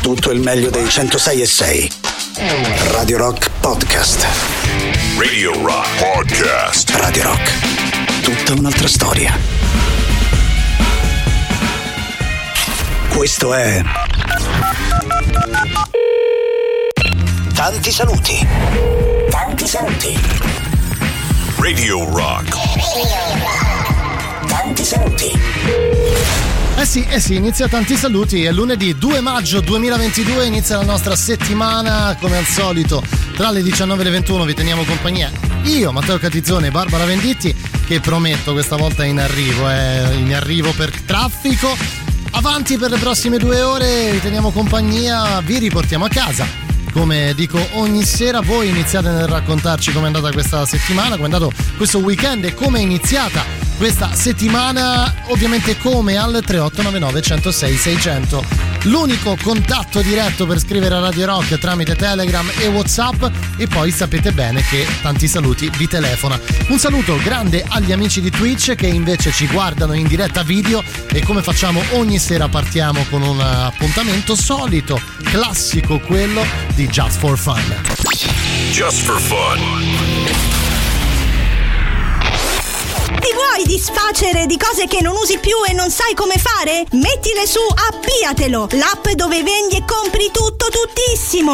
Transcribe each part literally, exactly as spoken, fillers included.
tutto il meglio dei centosei e sei. Radio Rock Podcast. Radio Rock Podcast. Radio Rock. Tutta un'altra storia. Questo è Tanti saluti. Tanti saluti. Radio Rock. Tanti saluti. Eh sì, eh sì, inizia Tanti saluti, è lunedì due maggio duemilaventidue, inizia la nostra settimana, come al solito, tra le diciannove e le ventuno vi teniamo compagnia. Io, Matteo Catizzone e Barbara Venditti, che prometto questa volta è in arrivo, è in arrivo per traffico. Avanti per le prossime due ore, vi teniamo compagnia, vi riportiamo a casa. Come dico ogni sera, voi iniziate nel raccontarci com'è andata questa settimana, com'è andato questo weekend e come è iniziata questa settimana, ovviamente come al tre otto nove nove uno zero sei sei zero zero. L'unico contatto diretto per scrivere a Radio Rock tramite Telegram e WhatsApp, e poi sapete bene che Tanti saluti vi telefona. Un saluto grande agli amici di Twitch che invece ci guardano in diretta video, e come facciamo ogni sera partiamo con un appuntamento solito, classico, quello di Just for Fun. Just for Fun. Ti vuoi disfacere di cose che non usi più e non sai come fare? Mettile su Appiatelo, l'app dove vendi e compri tutto tuttissimo.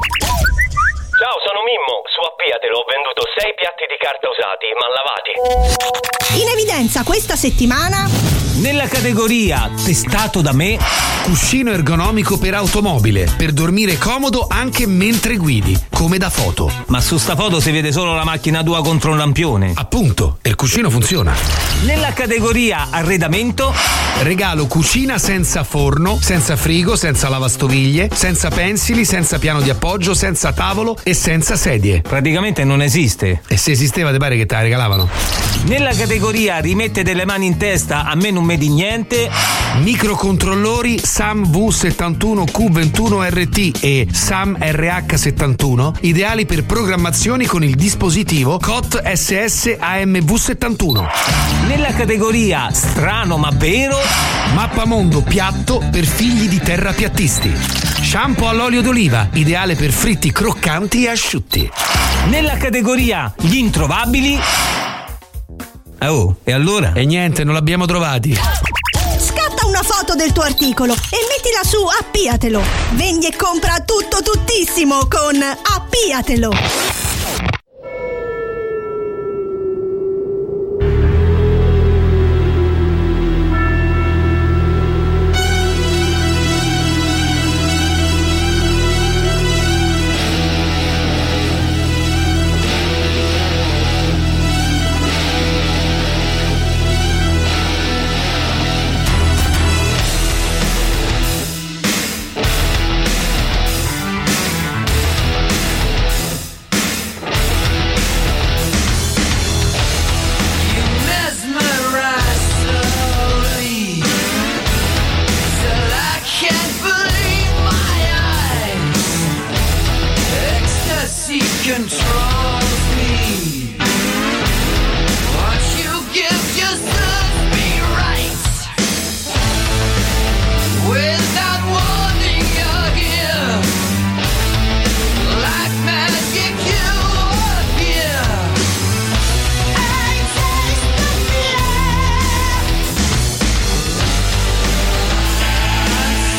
Ciao, sono Mimmo. Su Appiatelo ho venduto sei piatti di carta usati ma lavati. In evidenza questa settimana nella categoria testato da me, cuscino ergonomico per automobile, per dormire comodo anche mentre guidi, come da foto. Ma su sta foto si vede solo la macchina tua contro un lampione. Appunto, il cuscino funziona. Nella categoria arredamento, regalo cucina senza forno, senza frigo, senza lavastoviglie, senza pensili, senza piano di appoggio, senza tavolo e senza sedie. Praticamente non esiste. E se esisteva te pare che te la regalavano? Nella categoria rimettete le mani in testa, a me non me di niente, microcontrollori SAM V settantuno Q ventuno R T e SAM R H settantuno, ideali per programmazioni con il dispositivo C O T S S A M V settantuno. Nella categoria strano ma vero, mappamondo piatto per figli di terrapiattisti. Shampoo all'olio d'oliva, ideale per fritti croccanti e asciutti. Nella categoria gli introvabili, oh, e allora? E niente, non l'abbiamo trovati. Scatta una foto del tuo articolo e mettila su Appiatelo. Vendi e compra tutto tuttissimo con Appiatelo.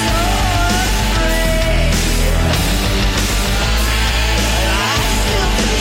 I still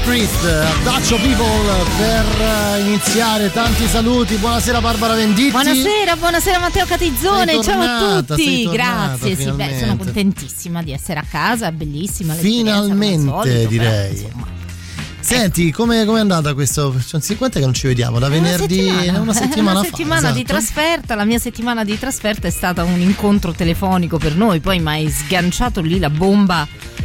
Priest, Dacio People, per iniziare. Tanti saluti. Buonasera Barbara Venditti. Buonasera, buonasera Matteo Catizzone. Sei Ciao tornata, a tutti. sei tornata, grazie. Sì, beh, sono contentissima di essere a casa, bellissima. Finalmente, solito, direi. Però, Senti, come è andata questo? Quant'è che non ci vediamo? Da venerdì, una settimana, una settimana, una settimana fa, di esatto. trasferta. La mia settimana di trasferta è stata un incontro telefonico per noi. Poi mi hai sganciato lì la bomba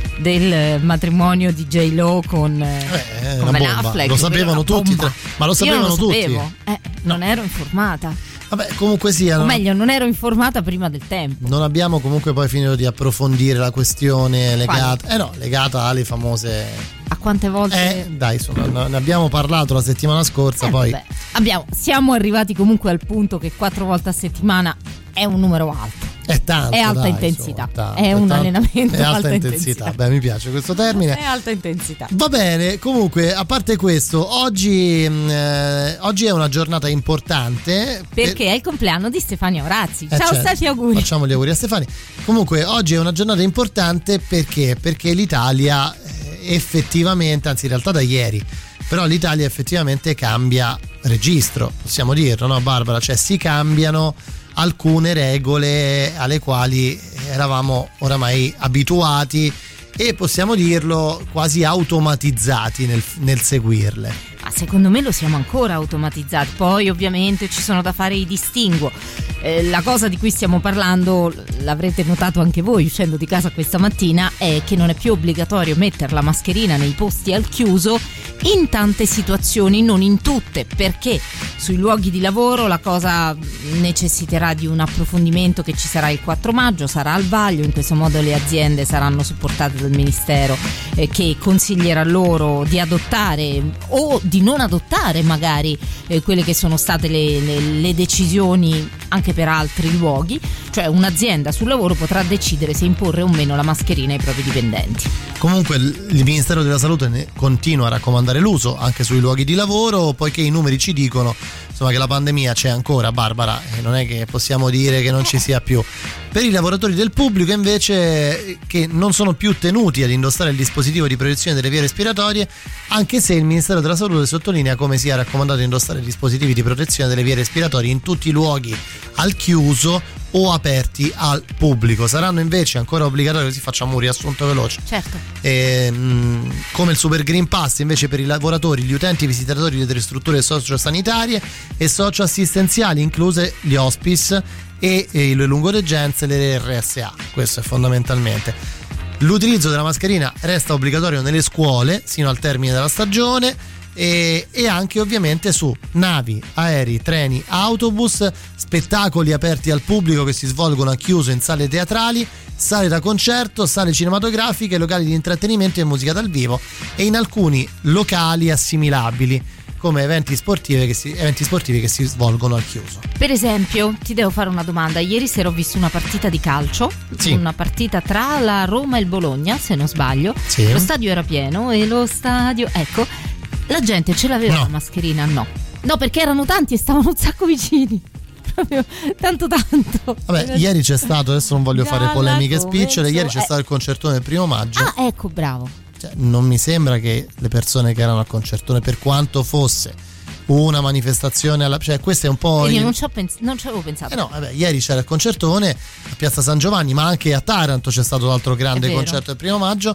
del matrimonio di J-Lo con, eh, con Ben Affleck. Lo sapevano tutti, bomba. ma lo sapevano Io non lo tutti. sapevo. Eh, non No. ero informata. Vabbè, comunque sia. O no? meglio, non ero informata prima del tempo. Non abbiamo comunque poi finito di approfondire la questione legata, eh no, legata alle famose. A quante volte? Eh, dai, insomma, ne abbiamo parlato la settimana scorsa, Eh, poi. vabbè. Abbiamo, siamo arrivati comunque al punto che quattro volte a settimana è un numero alto. È tanto, è alta dai, intensità, insomma, è un tanto, allenamento è alta, alta intensità. intensità. Beh, mi piace questo termine. È alta intensità. Va bene, comunque, a parte questo, oggi, eh, oggi è una giornata importante perché è il compleanno di Stefania Orazzi. Eh, Ciao, certo. Stefi, auguri. Facciamo gli auguri a Stefania. Comunque, oggi è una giornata importante perché? Perché l'Italia eh, effettivamente, anzi in realtà da ieri, però l'Italia effettivamente cambia registro, possiamo dirlo, no Barbara? Cioè si cambiano alcune regole alle quali eravamo oramai abituati e possiamo dirlo quasi automatizzati nel, nel seguirle. Ma secondo me lo siamo ancora automatizzati. Poi ovviamente ci sono da fare i distinguo. Eh, la cosa di cui stiamo parlando, l'avrete notato anche voi uscendo di casa questa mattina, è che non è più obbligatorio mettere la mascherina nei posti al chiuso in tante situazioni, non in tutte, perché sui luoghi di lavoro la cosa necessiterà di un approfondimento che ci sarà il quattro maggio, sarà al vaglio. In questo modo le aziende saranno supportate dal Ministero eh, che consiglierà loro di adottare o di non adottare magari eh, quelle che sono state le, le, le decisioni anche per altri luoghi. Cioè un'azienda sul lavoro potrà decidere se imporre o meno la mascherina ai propri dipendenti. Comunque il Ministero della Salute ne continua a raccomandare l'uso anche sui luoghi di lavoro, poiché i numeri ci dicono insomma che la pandemia c'è ancora, Barbara, e non è che possiamo dire che non ci sia più. Per i lavoratori del pubblico invece, che non sono più tenuti ad indossare il dispositivo di protezione delle vie respiratorie, anche se il Ministero della Salute sottolinea come sia raccomandato indossare i dispositivi di protezione delle vie respiratorie in tutti i luoghi al chiuso o aperti al pubblico. Saranno invece ancora obbligatori, così facciamo un riassunto veloce. Certo. E, mh, come il Super Green Pass invece per i lavoratori, gli utenti visitatori delle strutture sociosanitarie e socioassistenziali, incluse gli hospice e, e le lungodegenze, le R S A. Questo è fondamentalmente. L'utilizzo della mascherina resta obbligatorio nelle scuole sino al termine della stagione e, e anche ovviamente su navi, aerei, treni, autobus, spettacoli aperti al pubblico che si svolgono a chiuso in sale teatrali, sale da concerto, sale cinematografiche, locali di intrattenimento e musica dal vivo e in alcuni locali assimilabili come eventi sportivi che si, eventi sportivi che si svolgono al chiuso. Per esempio, ti devo fare una domanda. Ieri sera ho visto una partita di calcio, sì. una partita tra la Roma e il Bologna, se non sbaglio. Sì. Lo stadio era pieno e lo stadio, ecco, la gente ce l'aveva No. la mascherina? No. No, perché erano tanti e stavano un sacco vicini. Proprio tanto tanto. Vabbè, ieri c'è stato, adesso non voglio fare Dalla polemiche come spicciole, ieri c'è eh. stato il concertone del primo maggio. Ah, ecco, bravo. Cioè, non mi sembra che le persone che erano al concertone, per quanto fosse una manifestazione alla, cioè questo è un po' Io il... non ci, ho pens- non ci avevo pensato. Eh no, vabbè, ieri c'era il concertone a Piazza San Giovanni, ma anche a Taranto c'è stato l'altro grande È vero. concerto del primo maggio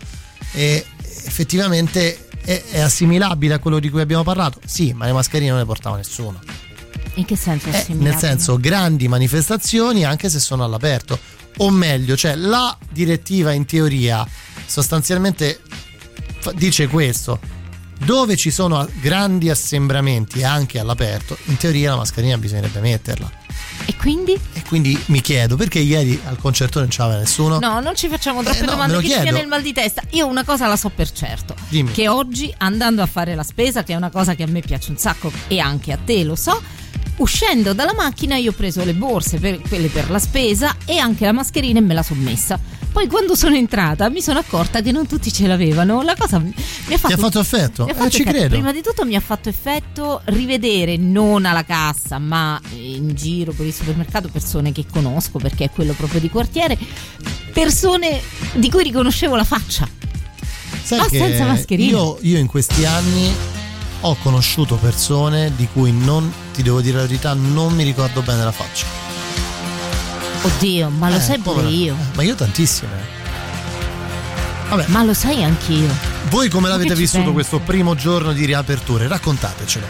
e effettivamente è, è assimilabile a quello di cui abbiamo parlato. Sì, ma le mascherine non le portava nessuno. In che senso? Eh, assimilabile? nel senso, grandi manifestazioni anche se sono all'aperto, o meglio, cioè la direttiva in teoria sostanzialmente fa- dice questo: dove ci sono grandi assembramenti anche all'aperto, in teoria la mascherina bisognerebbe metterla. E quindi? E quindi mi chiedo perché ieri al concertone non c'aveva nessuno. No, non ci facciamo troppe Eh, no, domande me lo che ci chiedo. viene il mal di testa. Io una cosa la so per certo. Dimmi. Che oggi, andando a fare la spesa, che è una cosa che a me piace un sacco e anche a te, lo so, uscendo dalla macchina io ho preso le borse, per, quelle per la spesa, e anche la mascherina e me la sono messa. Poi quando sono entrata mi sono accorta che non tutti ce l'avevano. La cosa mi ha fatto, Ti ha fatto effetto? mi ha Eh, fatto ci effetto. credo. Prima di tutto mi ha fatto effetto rivedere, non alla cassa ma in giro per il supermercato, persone che conosco perché è quello proprio di quartiere, persone di cui riconoscevo la faccia. Sai ah, che senza mascherina. Io, io in questi anni ho conosciuto persone di cui non, ti devo dire la verità, non mi ricordo bene la faccia. Oddio, ma lo Eh, sai pure povera. io. Eh, ma io tantissime. Vabbè. Ma lo sai anch'io. Voi come l'avete Che ci vissuto pensi? questo primo giorno di riaperture? Raccontatecelo.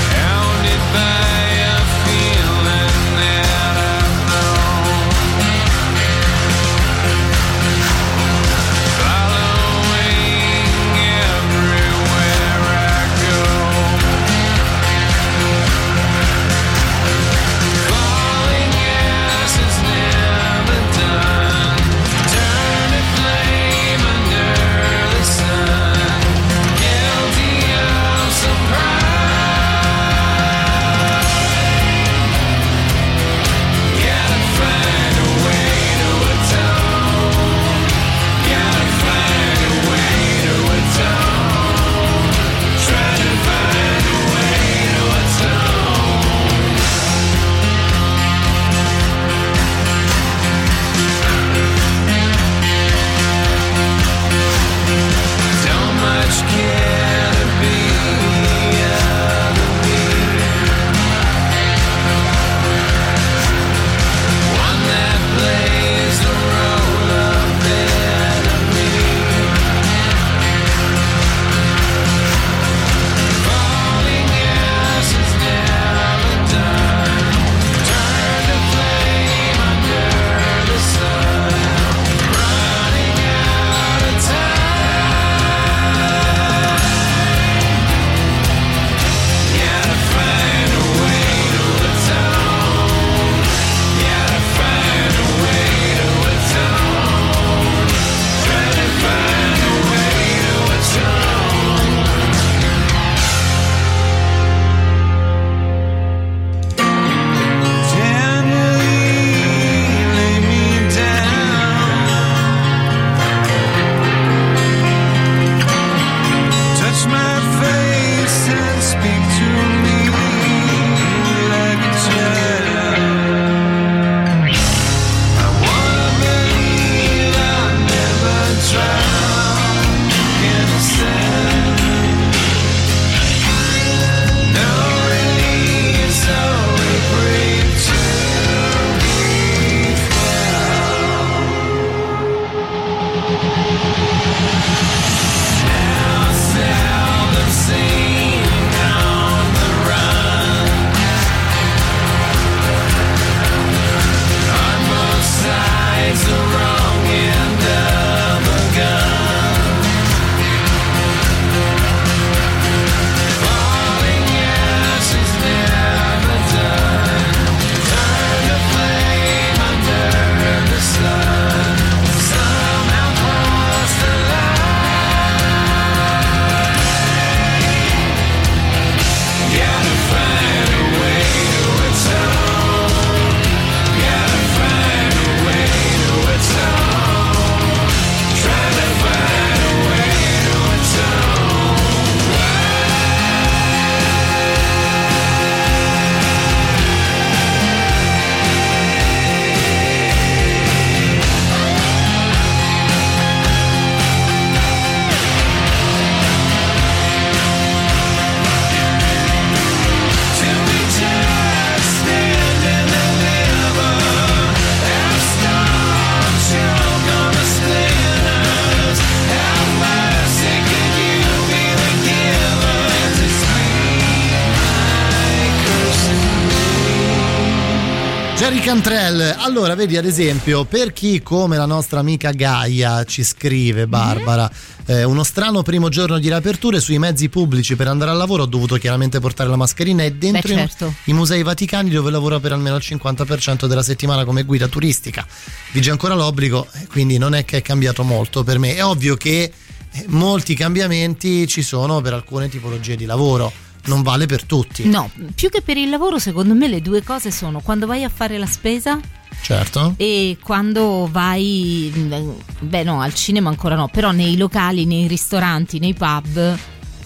Jerry Cantrell. Allora, vedi, ad esempio, per chi come la nostra amica Gaia ci scrive, Barbara, eh, uno strano primo giorno di riaperture sui mezzi pubblici per andare al lavoro ho dovuto chiaramente portare la mascherina e dentro Beh, certo. i, i musei vaticani dove lavoro per almeno il cinquanta per cento della settimana come guida turistica. Vige ancora l'obbligo, quindi non è che è cambiato molto per me. È ovvio che molti cambiamenti ci sono per alcune tipologie di lavoro. Non vale per tutti. No, più che per il lavoro, secondo me le due cose sono quando vai a fare la spesa. Certo. E quando vai, beh no, al cinema ancora no, però nei locali, nei ristoranti, nei pub.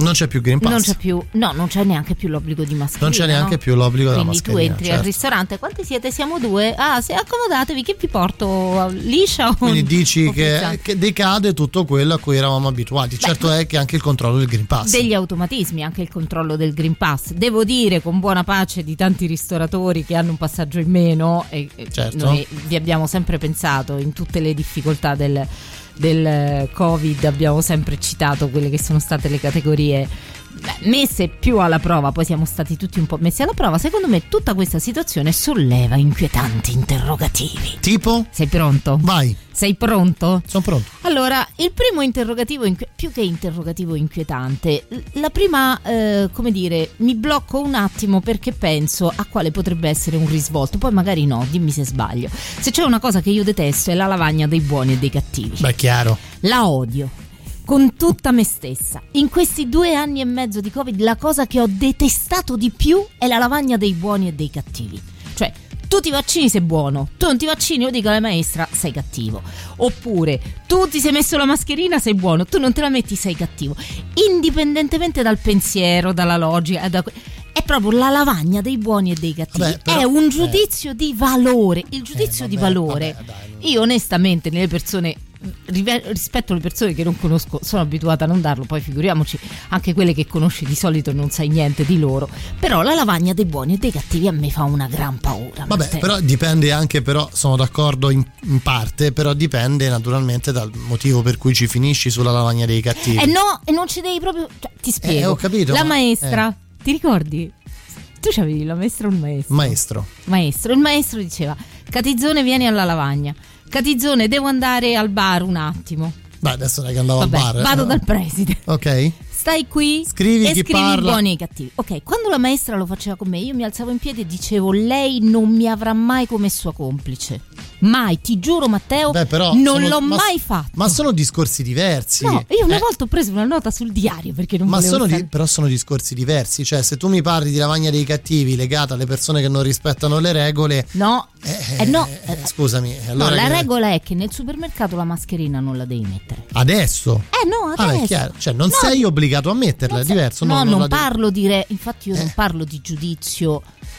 Non c'è più Green Pass. Non c'è più, no, non c'è neanche più l'obbligo di mascherina. Non c'è neanche no? più l'obbligo della Quindi mascherina. tu entri certo. al ristorante, quanti siete? Siamo due. Ah, se accomodatevi, che vi porto? Liscia o Quindi dici o che, che decade tutto quello a cui eravamo abituati. Beh, certo è che anche il controllo del Green Pass. Degli automatismi, anche il controllo del Green Pass. Devo dire, con buona pace di tanti ristoratori che hanno un passaggio in meno, e certo. noi vi abbiamo sempre pensato in tutte le difficoltà del, del Covid, abbiamo sempre citato quelle che sono state le categorie messe più alla prova, poi siamo stati tutti un po' messi alla prova. Secondo me tutta questa situazione solleva inquietanti interrogativi. Tipo? Sei pronto? Vai. Sei pronto? Sono pronto. Allora, il primo interrogativo, inqui- più che interrogativo inquietante, la prima, eh, come dire, mi blocco un attimo perché penso a quale potrebbe essere un risvolto, poi magari no, dimmi se sbaglio. Se c'è una cosa che io detesto è la lavagna dei buoni e dei cattivi. Beh, chiaro. La odio con tutta me stessa. In questi due anni e mezzo di Covid la cosa che ho detestato di più è la lavagna dei buoni e dei cattivi. Cioè, tu ti vaccini sei buono, tu non ti vaccini, io dico alla maestra sei cattivo. Oppure tu ti sei messo la mascherina sei buono, tu non te la metti sei cattivo. Indipendentemente dal pensiero, dalla logica, da... è proprio la lavagna dei buoni e dei cattivi. Vabbè, però, è un giudizio eh. di valore. Il giudizio eh, vabbè, di valore, vabbè, dai. Io onestamente nelle persone, rispetto alle persone che non conosco, sono abituata a non darlo, poi figuriamoci anche quelle che conosci di solito non sai niente di loro. Però la lavagna dei buoni e dei cattivi a me fa una gran paura. Vabbè, Matteo. però dipende anche, però sono d'accordo in, in parte, però dipende naturalmente dal motivo per cui ci finisci sulla lavagna dei cattivi. Eh no, e non ci devi proprio, cioè, ti spiego. Eh, ho capito. La ma, maestra, eh. ti ricordi? Tu c'avevi la maestra o il maestro? Maestro. Maestro, il maestro diceva: Catizzone, vieni alla lavagna. Catizzone, devo andare al bar un attimo. Beh, adesso non è che andavo Vabbè, al bar. vado no? dal preside. Ok. Stai qui Scrivi e chi scrivi parla. i buoni e i cattivi. Ok, quando la maestra lo faceva con me, io mi alzavo in piedi e dicevo: lei non mi avrà mai come sua complice. Mai, ti giuro Matteo, Beh, però non sono, l'ho ma, mai fatto. Ma sono discorsi diversi. No, io una eh, volta ho preso una nota sul diario perché non Ma volevo sono stare... di, però sono discorsi diversi. Cioè, se tu mi parli di lavagna dei cattivi legata alle persone che non rispettano le regole. No, eh, eh, no. eh, scusami. Allora no, la che... regola è che nel supermercato la mascherina non la devi mettere. Adesso? Eh no, Ah, adesso. beh, è chiaro. Cioè, non No, sei obbligato a metterla, è sei- diverso. No, non, non la devi- parlo di re... Infatti io Eh. non parlo di giudizio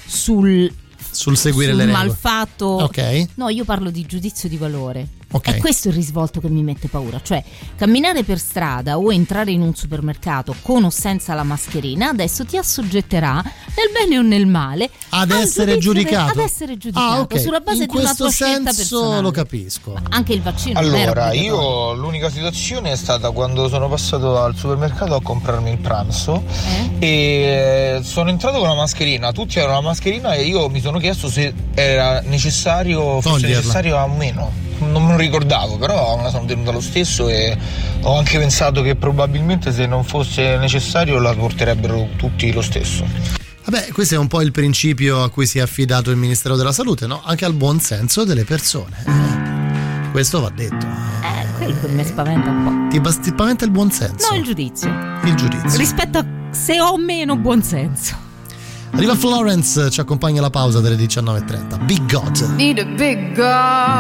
sul sul seguire sul le regole. malfatto. Ok. No, io parlo di giudizio di valore. Ok. È questo il risvolto che mi mette paura. Cioè, camminare per strada o entrare in un supermercato con o senza la mascherina adesso ti assoggetterà, nel bene o nel male, Ad al essere giudizio giudicato. del- ad essere giudicato Ah, ok. sulla base In di una questo tua scelta senso personale. lo capisco. Anche il vaccino non era Allora, obbligatorio. io l'unica situazione è stata quando sono passato al supermercato a comprarmi il pranzo Eh? e sono entrato con la mascherina, tutti avevano la mascherina e io mi sono chiesto se era necessario, fosse Toglierla. necessario o meno. Non me lo ricordavo, però me la sono tenuta lo stesso e ho anche pensato che probabilmente se non fosse necessario la porterebbero tutti lo stesso. Vabbè, questo è un po' il principio a cui si è affidato il Ministero della Salute, no? Anche al buon senso delle persone. Eh, questo va detto. Eh, quello che mi spaventa un po'. Ti basti- spaventa il buon senso. No, il giudizio. Il giudizio. Rispetto a se ho meno buon senso. Arriva Florence, ci accompagna alla pausa delle diciannove e trenta. Big God. Need a big God,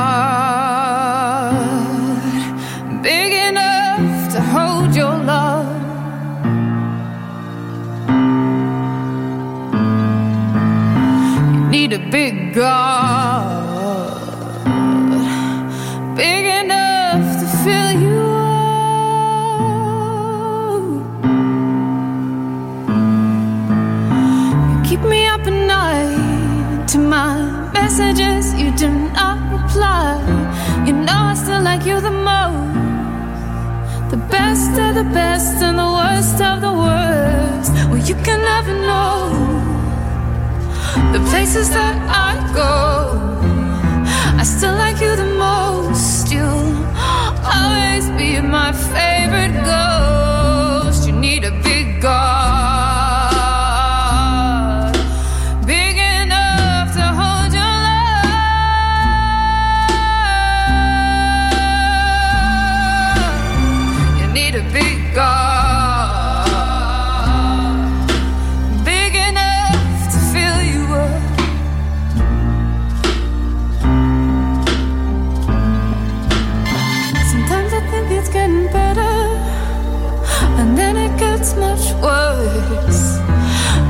big enough to hold your love. You need a big God, big enough to fill you up. You keep me up at night to my messages, you do not reply. You know I still like you the most, the best of the best and the worst of the worst. Well, you can never know the places that I go. I still like you the most. You'll always be my favorite ghost. You need a big God,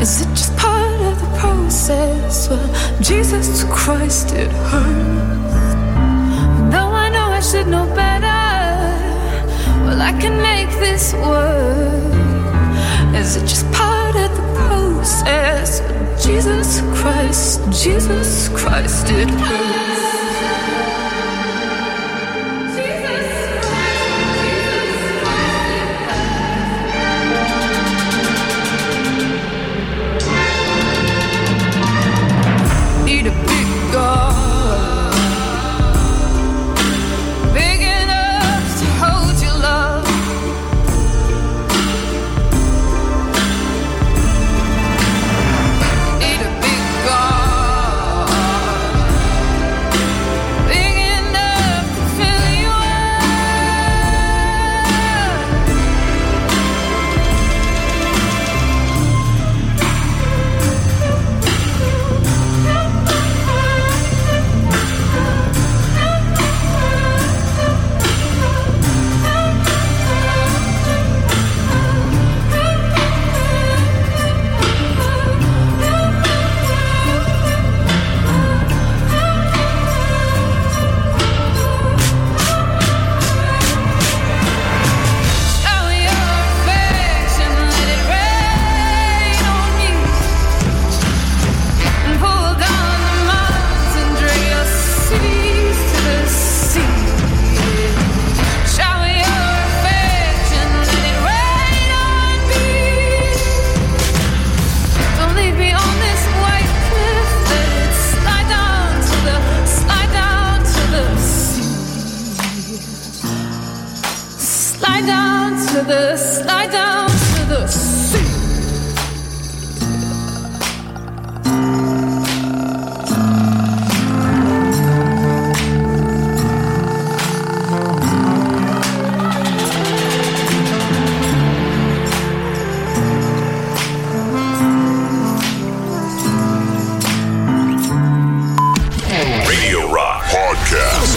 Is it just part of the process? Well, Jesus Christ, it hurts. Though I know I should know better, well, I can make this work. Is it just part of the process? Well, Jesus Christ, Jesus Christ, it hurts. Need a big God, big enough to hold your love. Need a big God, big enough to fill you up. Shower your affection, let it rain on me, and pull down the mountains and drag your cities to the sea. Shower your affection, let it rain on me. Don't leave me on this white cliff, let it slide down to the, slide down to the sea. Slide down to the, slide down to the sea. Radio Rock Podcast.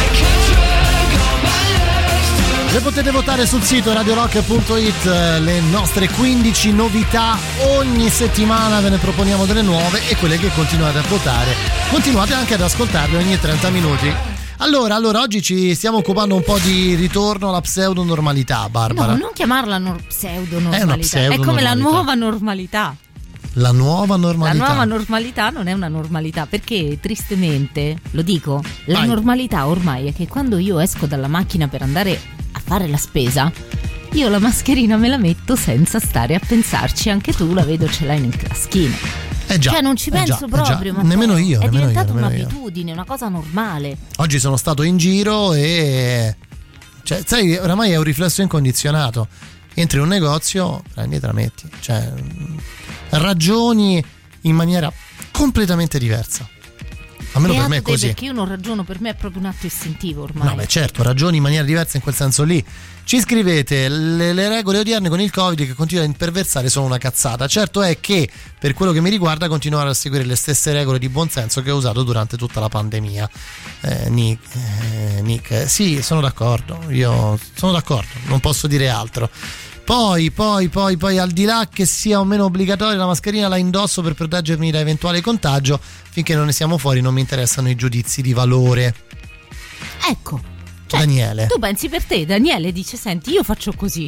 Le potete votare sul sito radio rock punto it, eh, le nostre quindici novità. Ogni settimana ve ne proponiamo delle nuove e quelle che continuate a votare continuate anche ad ascoltarle ogni trenta minuti. Allora, allora oggi ci stiamo occupando un po' di ritorno alla pseudonormalità, Barbara. No, non chiamarla nor- pseudo-normalità. È una È come la pseudo-normalità. nuova normalità. La nuova normalità. La nuova normalità non è una normalità, perché tristemente, lo dico, la Vai. normalità ormai è che quando io esco dalla macchina per andare a fare la spesa, io la mascherina me la metto senza stare a pensarci. Anche tu la vedo, ce l'hai nel craschino. Eh già, Cioè non ci eh penso già, eh proprio, già. ma Nemmeno io, è nemmeno io, diventata nemmeno io. un'abitudine, una cosa normale. Oggi sono stato in giro e cioè, sai, oramai è un riflesso incondizionato. Entri in un negozio, prendi e te la metti. Cioè, mh, ragioni in maniera completamente diversa. Almeno per me è Beato te, così. perché io non ragiono, per me è proprio un atto istintivo ormai. No, beh, certo, ragioni in maniera diversa in quel senso lì. Ci scrivete: le, le regole odierne con il Covid che continua a imperversare sono una cazzata. Certo è che, per quello che mi riguarda, continuare a seguire le stesse regole di buonsenso che ho usato durante tutta la pandemia. Eh, Nick, eh, Nick, sì, sono d'accordo. Io sono d'accordo, non posso dire altro. Poi, poi, poi, poi, al di là che sia o meno obbligatoria, la mascherina la indosso per proteggermi da eventuale contagio. Finché non ne siamo fuori, non mi interessano i giudizi di valore. Ecco. Cioè, Daniele. Tu pensi per te, Daniele dice: senti, io faccio così.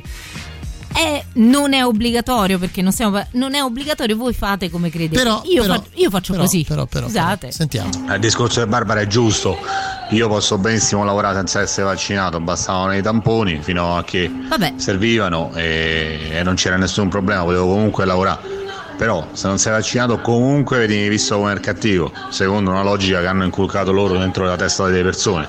È, non è obbligatorio, perché non siamo, non è obbligatorio, voi fate come credete. Però, io, però, faccio, io faccio però, così. Però, però, Scusate. però, sentiamo. Il discorso di Barbara è giusto. Io posso benissimo lavorare senza essere vaccinato, bastavano i tamponi fino a che Vabbè. servivano e, e non c'era nessun problema, potevo comunque lavorare. Però se non sei vaccinato comunque venivi visto come il cattivo, secondo una logica che hanno inculcato loro dentro la testa delle persone.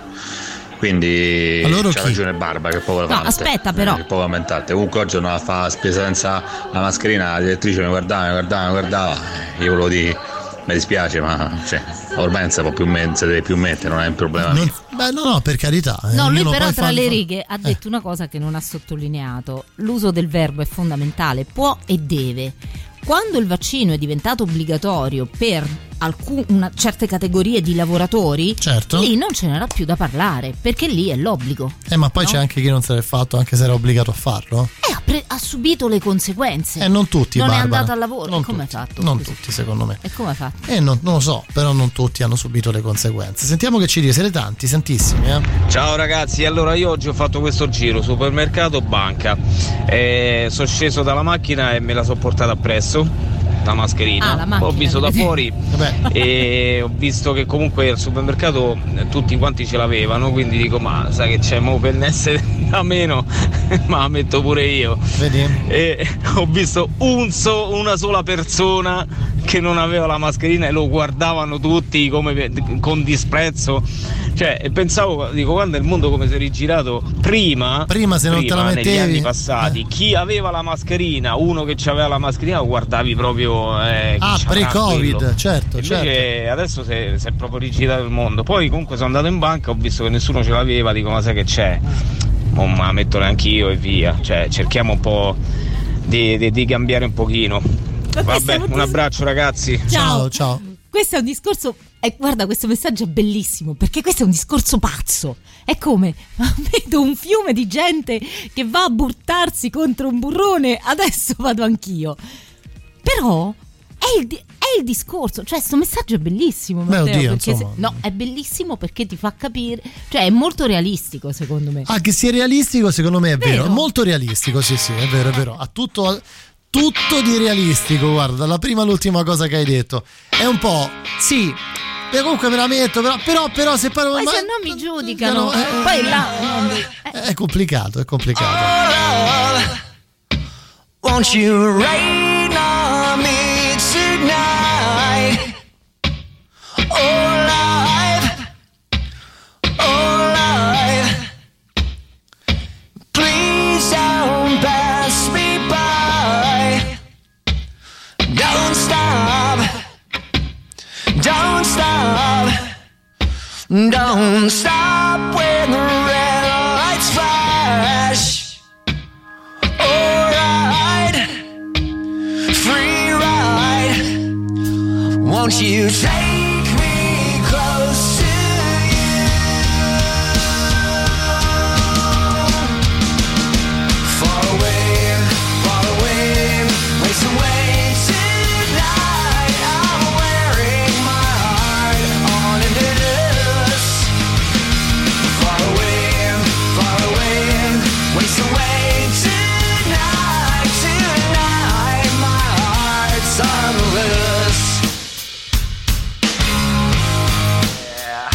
Quindi Allora c'ha chi? ragione Barba, che poco No, aspetta, però. che poco aumentate. Comunque oggi andavo a fare la spesa senza la mascherina, la direttrice mi guardava, mi guardava, mi guardava, io volevo dire mi dispiace, ma cioè, ormai non si può più, me- si deve più mettere, non è un problema Non, mio. beh, no, no, per carità. eh, No, lui ognuno però poi tra fa- le fa- righe ha eh. detto una cosa che non ha sottolineato. L'uso del verbo è fondamentale, può e deve. Quando il vaccino è diventato obbligatorio per alcun, una, certe categorie di lavoratori, Certo. lì non ce n'era più da parlare, perché lì è l'obbligo. Eh, ma poi no? c'è anche chi non se l'è fatto, anche se era obbligato a farlo. Eh, pre- ha subito le conseguenze. E non tutti, non Barbara. è andata al lavoro. Non e come ha tutti, fatto? Non scusa? tutti, secondo me. E come ha fatto? Eh, non, non lo so, però non tutti hanno subito le conseguenze. Sentiamo che ci dice, siete tanti, tantissimi, eh? Ciao ragazzi, allora io oggi ho fatto questo giro, supermercato, banca. Eh, sono sceso dalla macchina e me la sono portata appresso. La mascherina, ah, la macchina. Ho visto da fuori e ho visto che comunque al supermercato tutti quanti ce l'avevano, quindi dico ma sai che c'è, mo per ne essere da meno ma la metto pure io. Vedi? E ho visto un so, una sola persona che non aveva la mascherina e lo guardavano tutti come con disprezzo, cioè e pensavo, dico quando il mondo come si è rigirato prima prima se non prima, te la mettevi negli anni passati eh. chi aveva la mascherina, uno che aveva la mascherina lo guardavi proprio eh, ah pre-covid quello. certo invece certo. Adesso si è, si è proprio rigirato il mondo. Poi comunque sono andato in banca, ho visto che nessuno ce l'aveva, dico ma sai che c'è, ma la metto neanch'io e via, cioè cerchiamo un po' di, di, di cambiare un pochino. Vabbè, un abbraccio ragazzi. Ciao, ciao. ciao. Questo è un discorso, eh, guarda, questo messaggio è bellissimo perché questo è un discorso pazzo. È come vedo un fiume di gente che va a buttarsi contro un burrone, adesso vado anch'io. Però è il, è il discorso, cioè sto messaggio è bellissimo, Matteo. Beh, oddio, perché insomma. se, no, è bellissimo perché ti fa capire, cioè è molto realistico secondo me. Ah, che sia realistico secondo me è vero, vero. È molto realistico, sì sì, è vero, è vero. Ha tutto... tutto di realistico, guarda, dalla prima all'ultima cosa che hai detto. È un po', sì, e comunque me la metto, però, però, però se poi... Poi ma, se no mi giudicano, eh, eh, poi là... Eh, è complicato, è complicato. Oh, Lord, won't you rain on me tonight? Oh, life, oh, life, please don't pass me by. Don't stop, don't stop, don't stop when the red lights flash. Alright, free ride, won't you take me close to you? Far away, far away, ways away tonight. I'm wearing my heart on a necklace. Far away, far away, ways away tonight. Tonight my heart's on the loose. Yeah.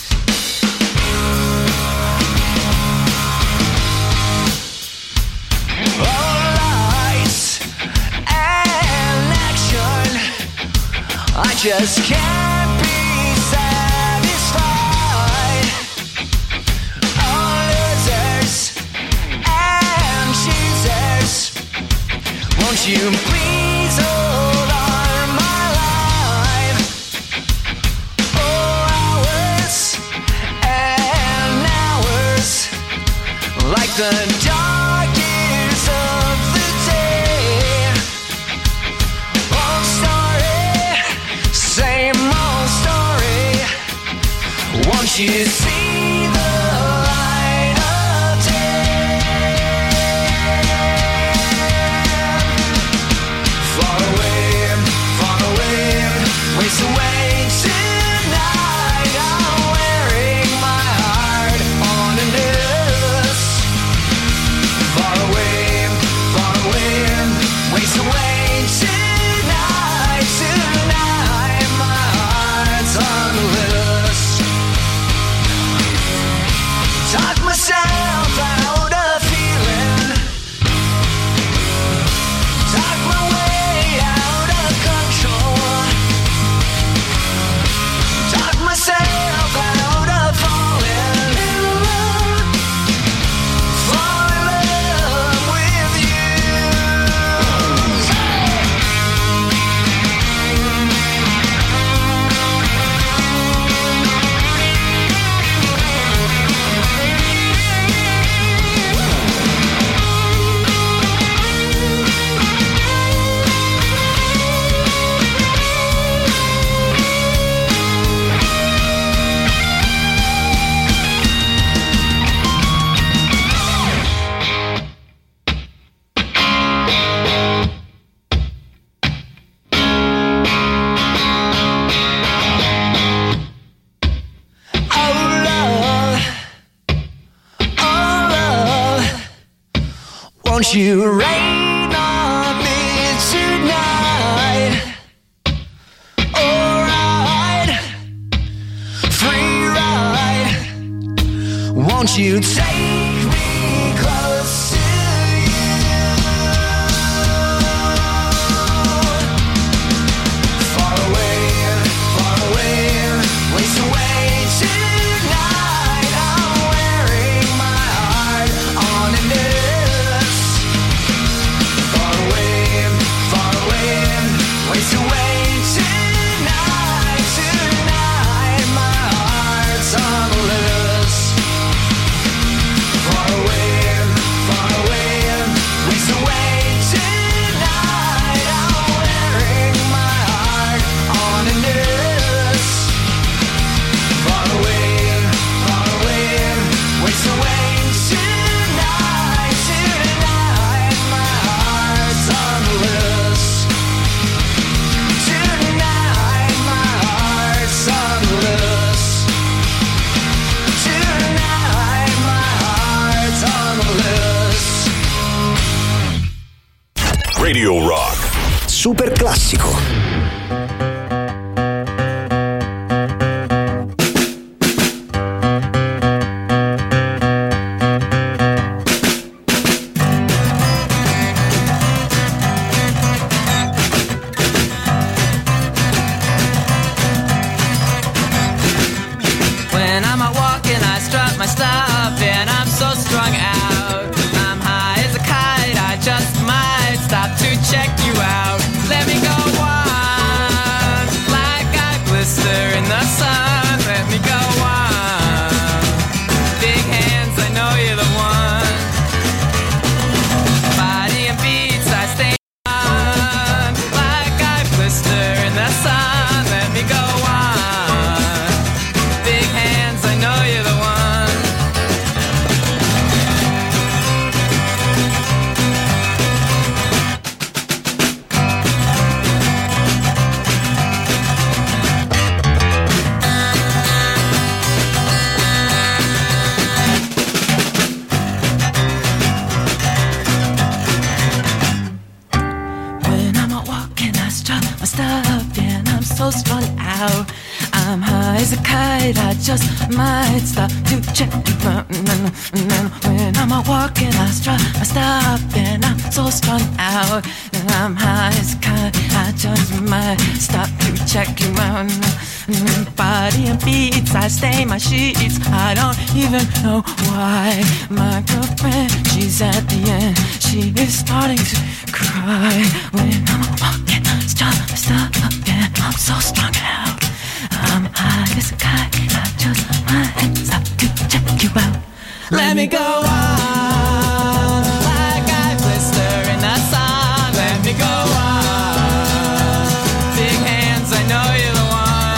All lights and action, I just can't be satisfied. All losers and cheaters, won't you please hold on my life? Oh, hours and hours, like the dark years of the day. Old story, same old story. Won't you see the light of day? Far away, far away, ways away tonight. I'm wearing my heart on a necklace. Far away, far away, ways away tonight. Tonight my heart's on the loose. Won't you rain on me tonight? Alright, free ride. Won't you take me close to you? Far away, far away, ways away tonight. I'm wearing my heart on a noose. Far away, far away, ways away tonight. Tonight my heart's on a loose. Far away, far away, ways away tonight. I'm wearing my heart on a noose. Far away, far away, ways away tonight. Tonight my heart's on the loose. Tonight my heart's on the loose. Tonight my heart's on the loose. Radio Rock. Super classico. When I'm out walking, I strut my stuff, and I'm so strung out. I'm high as a kite, I just might stop to check you out. Let me go on, like I blister in the sun. Let me go on, big hands, I know you're the one. Body and beats, I stay on, like I blister in the sun. Let me go on, big hands, I know you're the one. When I'm out walking, I strut my stuff, and I'm so strung out. I'm high as a kite, I just might stop to check you out. When I'm out walking, I strut my stuff, and I'm so strung out. And I'm high as a kite, I just might stop to check you out. Body and beats, I stain my sheets, I don't even know why. My girlfriend, she's at the end, she is starting to cry. When I'm walking, strut my stuff up, and I'm so strung out. I'm high as a kite, I just might stop to check you out. Let me go on, like I blister in the sun. Let me go on, big hands, I know you're the one.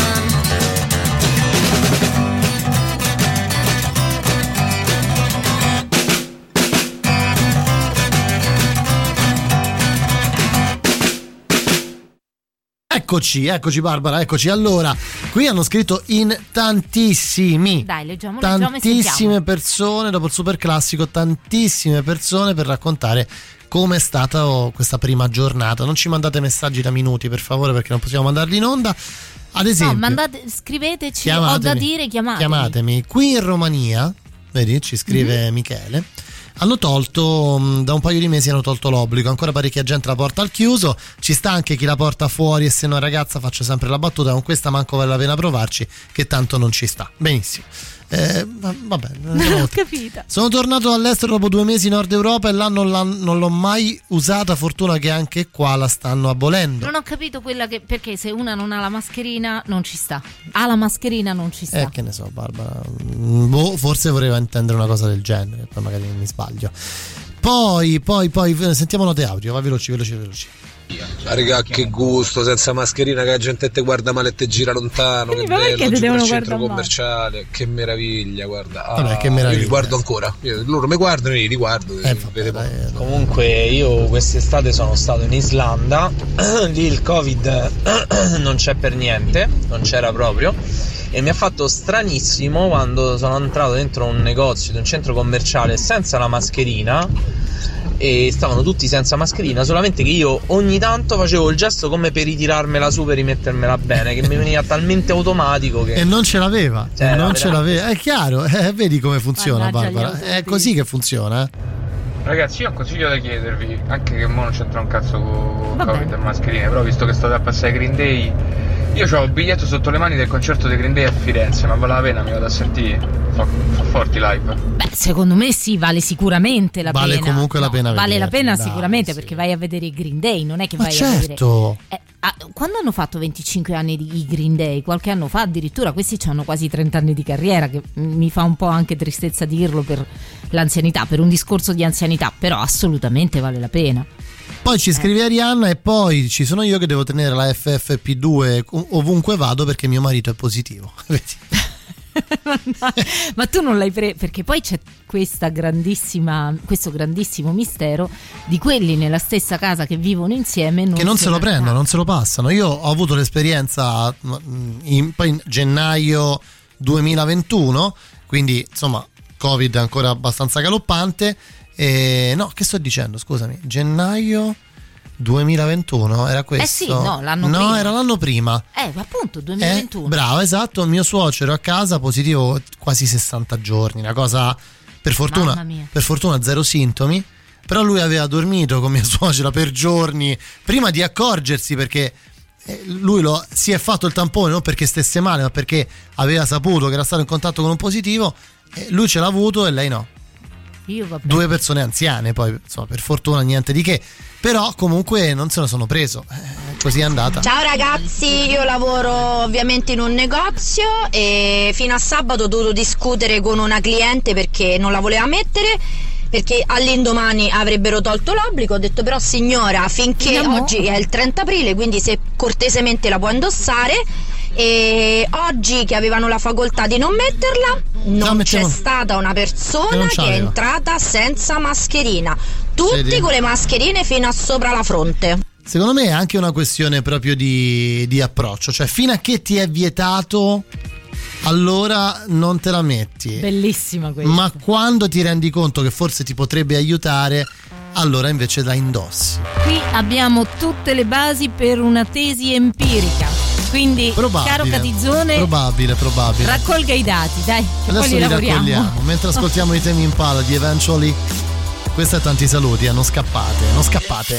Eccoci, eccoci Barbara, eccoci. Allora, qui hanno scritto in tantissimi. Dai, leggiamo, leggiamo e Tantissime sentiamo. persone, dopo il super classico, tantissime persone per raccontare come è stata oh, questa prima giornata. Non ci mandate messaggi da minuti, per favore, perché non possiamo mandarli in onda. Ad esempio, No, mandate, scriveteci, chiamatemi, ho da dire, chiamatemi. chiamatemi. Qui in Romania, vedi, ci scrive Mm-hmm. Michele, hanno tolto, mh, da un paio di mesi hanno tolto l'obbligo, ancora parecchia gente la porta al chiuso, ci sta anche chi la porta fuori, e se no ragazza faccio sempre la battuta, con questa manco vale la pena provarci, che tanto non ci sta. Benissimo. Eh, va- vabbè, Non ho capito. sono tornato all'estero dopo due mesi in Nord Europa e là non, l'han- non l'ho mai usata, fortuna che anche qua la stanno abolendo. Non ho capito quella che, perché se una non ha la mascherina non ci sta. Ha la mascherina non ci sta. Eh, che ne so, Barbara. Mm, Boh, forse voleva intendere una cosa del genere, poi magari mi sbaglio. Poi, poi, poi, sentiamo note audio, va veloci, veloci, veloci. Raga, che gusto, senza mascherina che la gente te guarda male e te gira lontano. Quindi, Che ma perché bello, ti oggi devono nel centro guardare commerciale, che meraviglia, guarda. Ah, Vabbè, che meraviglia. Io li guardo ancora. Io- loro mi guardano e io li guardo. Eh, e vabbè, vedevo. dai, Comunque io quest'estate sono stato in Islanda, lì il Covid non c'è per niente, non c'era proprio, E mi ha fatto stranissimo quando sono entrato dentro un negozio di un centro commerciale senza la mascherina, e stavano tutti senza mascherina, solamente che io ogni tanto facevo il gesto come per ritirarmela su, per rimettermela bene, che mi veniva talmente automatico che... E non ce l'aveva, Cioè, non era ce l'aveva, è chiaro, eh, vedi come funziona, Mannaggia gli Barbara, è così che funziona, eh. Ragazzi, io ho un consiglio da chiedervi, anche che mo non c'entra un cazzo con Covid e mascherine, però visto che state a passare Green Day, io ho il biglietto sotto le mani del concerto di Green Day a Firenze, ma vale la pena, mi vado a sentire, fa, fa forti live. Beh, secondo me sì, vale sicuramente la Vale pena. comunque la pena Vale la vederli, pena dai, sicuramente, sì. perché vai a vedere i Green Day, non è che Ma vai certo. a vedere... Eh, ah, quando hanno fatto venticinque anni di i Green Day, qualche anno fa addirittura, questi hanno quasi trenta anni di carriera, che mi fa un po' anche tristezza dirlo per l'anzianità, per un discorso di anzianità, però assolutamente vale la pena. Poi ci scrive Arianna e poi ci sono io che devo tenere la F F P due ovunque vado perché mio marito è positivo. Ma tu non l'hai preso, perché poi c'è questa grandissima, questo grandissimo mistero di quelli nella stessa casa che vivono insieme, non che non se lo prendono, non se lo passano. Io ho avuto l'esperienza in, poi in gennaio duemilaventuno, quindi insomma Covid ancora abbastanza galoppante. E no, che sto dicendo? Scusami, gennaio duemilaventuno era questo? Eh sì, no, l'anno no, prima. era l'anno prima. Eh, appunto, duemilaventuno. Eh, bravo, esatto, mio suocero a casa positivo quasi sessanta giorni, una cosa per fortuna, Mamma mia. per fortuna zero sintomi, però lui aveva dormito con mia suocera per giorni prima di accorgersi, perché lui lo, si è fatto il tampone non perché stesse male, ma perché aveva saputo che era stato in contatto con un positivo, e lui ce l'ha avuto e lei no. Io vabbè. Due persone anziane, poi insomma, per fortuna niente di che, però comunque non se lo sono preso, eh, così è andata. Ciao ragazzi, io lavoro ovviamente in un negozio e fino a sabato ho dovuto discutere con una cliente perché non la voleva mettere, perché all'indomani avrebbero tolto l'obbligo. Ho detto però signora, finché No. oggi è il trenta aprile, quindi se cortesemente la può indossare, e oggi che avevano la facoltà di non metterla non No, c'è mettiamo- stata una Che persona non che è c'aveva. entrata senza mascherina, tutti Vedi? con le mascherine fino a sopra la fronte. Secondo me è anche una questione proprio di, di approccio, cioè fino a che ti è vietato allora non te la metti, Bellissima questa. ma quando ti rendi conto che forse ti potrebbe aiutare allora invece la indossi. Qui abbiamo tutte le basi per una tesi empirica. Quindi, Probabile, caro Catizzone, probabile, probabile. raccolga i dati, dai, che poi Adesso li li lavoriamo. raccogliamo mentre ascoltiamo i temi in pala di Eventually. Questo è Tanti Saluti, eh, non scappate, non scappate.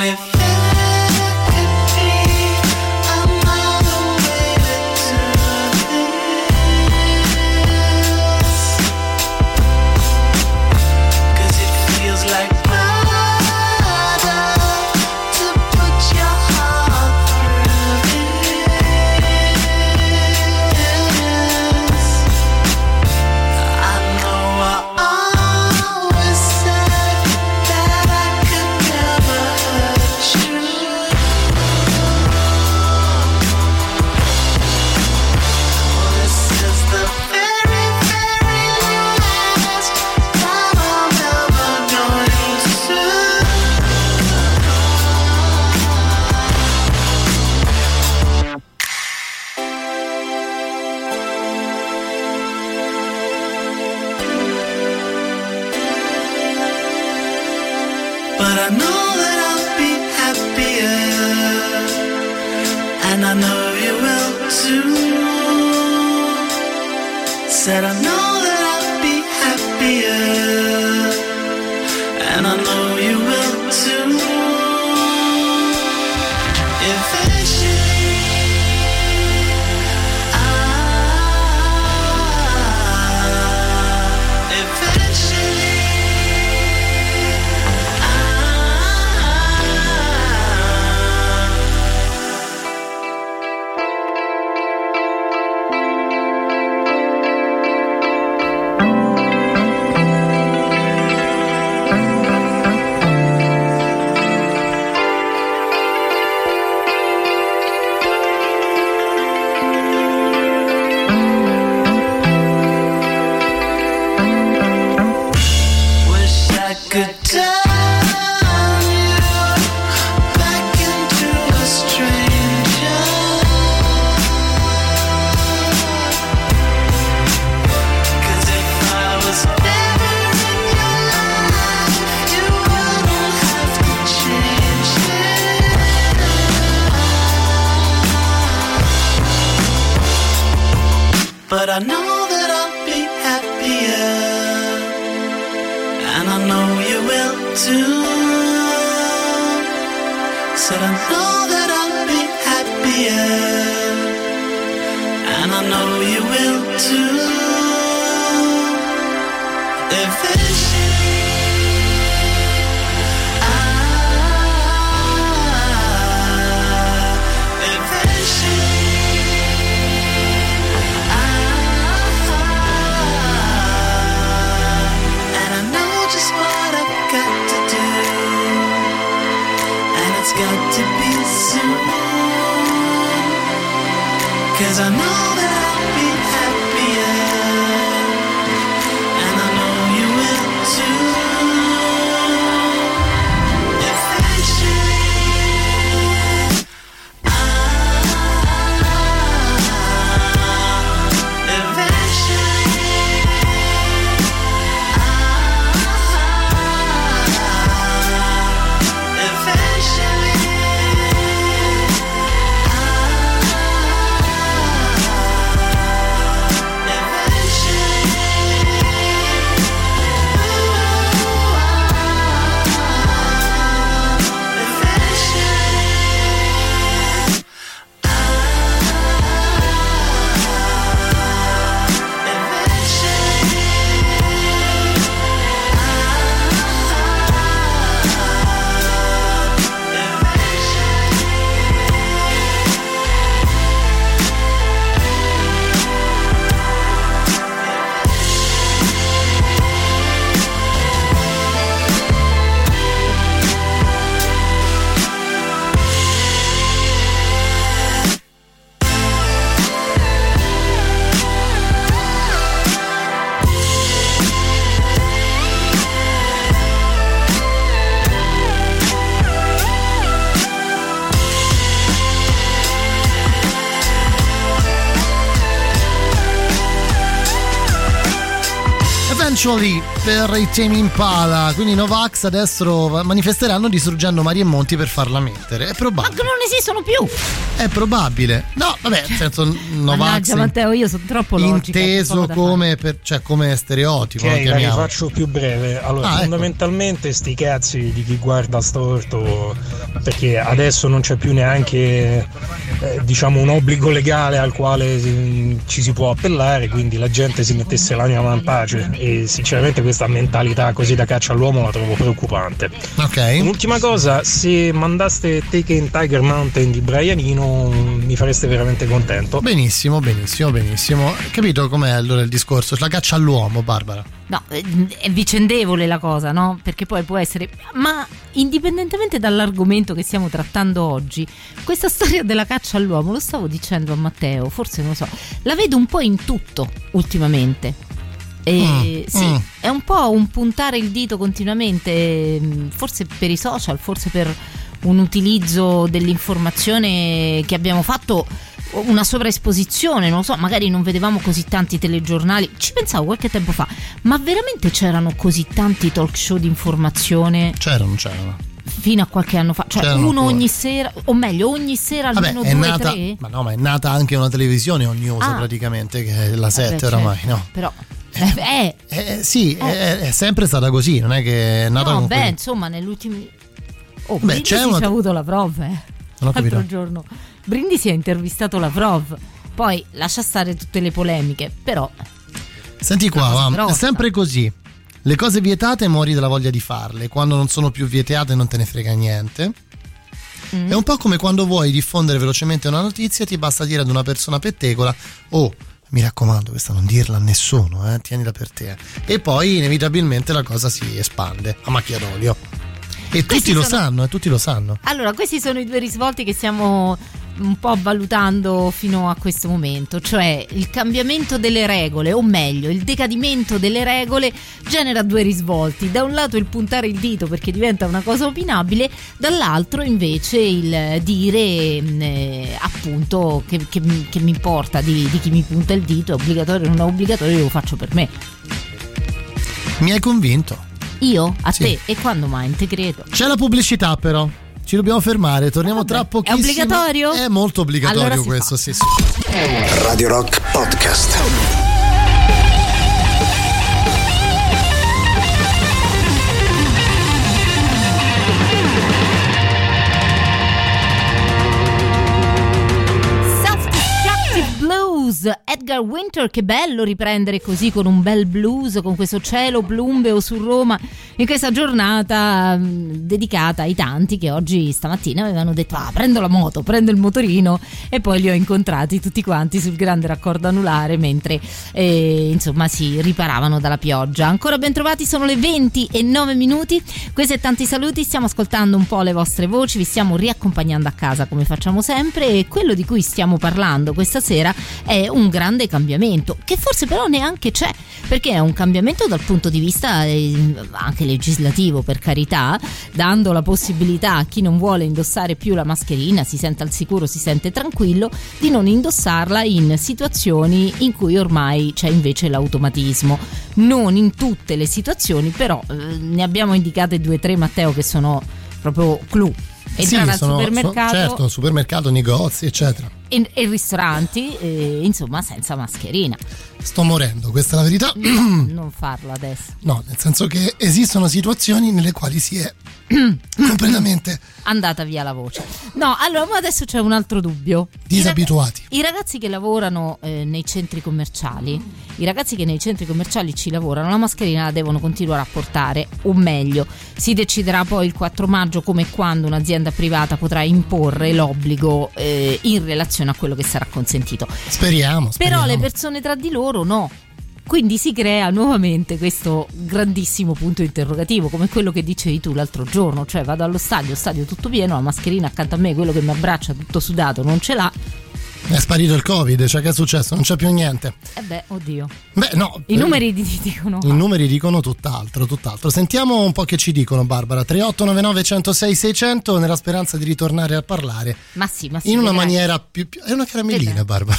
But I know that I'll be happier, and I know you will too. Said I know that I'll be happier, and I know you will too. Eventually, ah, eventually. and I know you will too. Said I know that I'll be happier, and I know you will too. Eventually got to be soon, 'cause I know that I'll be happier, and I know you will too. Eventually, ah, eventually, ah, eventually. Per i Tame Impala, quindi Novax adesso manifesteranno distruggendo Mari e Monti per farla mettere. È probabile. Ma che non esistono più. È probabile. No, vabbè, nel senso Novax. Mannaggia Matteo, io sono troppo logica. Inteso come, per, cioè, come stereotipo. Ok, la faccio più breve. Allora, ah, fondamentalmente ecco. Sti cazzi di chi guarda storto, perché adesso non c'è più neanche eh, diciamo un obbligo legale al quale eh, ci si può appellare, quindi la gente si mettesse l'anima in pace, e sinceramente questa mentalità così da caccia all'uomo la trovo preoccupante. Ok. Un'ultima cosa, se mandaste Taken Tiger Mountain di Brian Eno mi fareste veramente contento. Benissimo, benissimo, benissimo. Capito com'è allora il discorso? La caccia all'uomo, Barbara. No, è vicendevole la cosa, no? Perché poi può essere... Ma indipendentemente dall'argomento che stiamo trattando oggi, questa storia della caccia all'uomo, lo stavo dicendo a Matteo, forse non lo so, la vedo un po' in tutto ultimamente. E mm, sì, mm. è un po' un puntare il dito continuamente, forse per i social, forse per un utilizzo dell'informazione che abbiamo fatto, una sovraesposizione, non lo so, magari non vedevamo così tanti telegiornali, ci pensavo qualche tempo fa, ma veramente c'erano così tanti talk show di informazione? C'erano, c'erano. Fino a qualche anno fa, cioè c'erano uno ancora. ogni sera, o meglio ogni sera almeno Vabbè, è due, nata, tre. ma no, ma è nata anche una televisione ognusa Ah. praticamente, che è la sette Vabbè, oramai, certo, no? Però eh, eh, Eh, sì, È, è sempre stata così, non è che è nata no, con beh, quel- insomma, negli ultimi Oh, Beh, Brindisi c'è una- ci ha avuto Lavrov, eh. Non ho capito. L'altro giorno Brindisi ha intervistato Lavrov. Poi lascia stare tutte le polemiche, però Senti qua, Una cosa va, è grossa. sempre così. Le cose vietate muori dalla voglia di farle, quando non sono più vietate non te ne frega niente. Mm. È un po' come quando vuoi diffondere velocemente una notizia, ti basta dire ad una persona pettegola: oh, mi raccomando, questa non dirla a nessuno, eh, tienila per te. E poi inevitabilmente la cosa si espande a macchia d'olio. E Questi tutti lo sono- sanno, e tutti lo sanno. Allora, questi sono i due risvolti che stiamo un po' valutando fino a questo momento, cioè il cambiamento delle regole, o meglio il decadimento delle regole genera due risvolti: da un lato il puntare il dito perché diventa una cosa opinabile, dall'altro invece il dire eh, appunto che, che, mi- che mi importa di, di chi mi punta il dito, è obbligatorio o non è obbligatorio, io lo faccio per me. Mi hai convinto. Io? A Sì. te? E quando mai? Non te credo. C'è la pubblicità però. Ci dobbiamo fermare, torniamo tra È pochissimo. obbligatorio? È molto obbligatorio Allora si questo, fa. sì, sì. Radio Rock Podcast. Edgar Winter. Che bello riprendere così con un bel blues, con questo cielo plumbeo su Roma in questa giornata mh, dedicata ai tanti che oggi stamattina avevano detto ah prendo la moto, prendo il motorino, e poi li ho incontrati tutti quanti sul grande raccordo anulare mentre eh, insomma si riparavano dalla pioggia. Ancora ben trovati, sono le venti e nove minuti. Questi e tanti saluti, stiamo ascoltando un po' le vostre voci, vi stiamo riaccompagnando a casa come facciamo sempre, e quello di cui stiamo parlando questa sera è un grande cambiamento che forse però neanche c'è, perché è un cambiamento dal punto di vista eh, anche legislativo, per carità, dando la possibilità a chi non vuole indossare più la mascherina, si sente al sicuro, si sente tranquillo, di non indossarla in situazioni in cui ormai c'è invece l'automatismo. Non in tutte le situazioni, però eh, ne abbiamo indicate due o tre, Matteo, che sono proprio clou. Entrare sì, al sono, supermercato, sono, certo, supermercato, negozi, eccetera. E, e ristoranti, eh, insomma, senza mascherina. Sto morendo, questa è la verità. No, non farlo adesso. No, nel senso che esistono situazioni nelle quali si è completamente andata via la voce. No, allora adesso c'è un altro dubbio. Disabituati. I, rag- i ragazzi che lavorano eh, nei centri commerciali, i ragazzi che nei centri commerciali ci lavorano, la mascherina la devono continuare a portare, o meglio, si deciderà poi il quattro maggio come e quando un'azienda privata potrà imporre l'obbligo eh, in relazione a quello che sarà consentito. Speriamo, speriamo. Però le persone tra di loro no. Quindi si crea nuovamente questo grandissimo punto interrogativo, come quello che dicevi tu l'altro giorno, cioè vado allo stadio, stadio tutto pieno, la mascherina accanto a me, quello che mi abbraccia tutto sudato non ce l'ha. È sparito il Covid, cioè che è successo? Non c'è più niente. Eh beh, oddio. Beh, no. I numeri dicono. I numeri dicono tutt'altro, tutt'altro. Sentiamo un po' che ci dicono, Barbara. tre otto nove nove uno zero sei sei zero zero, nella speranza di ritornare a parlare. Ma sì, ma sì. In una vedrai. maniera più, più. È una caramellina, Barbara.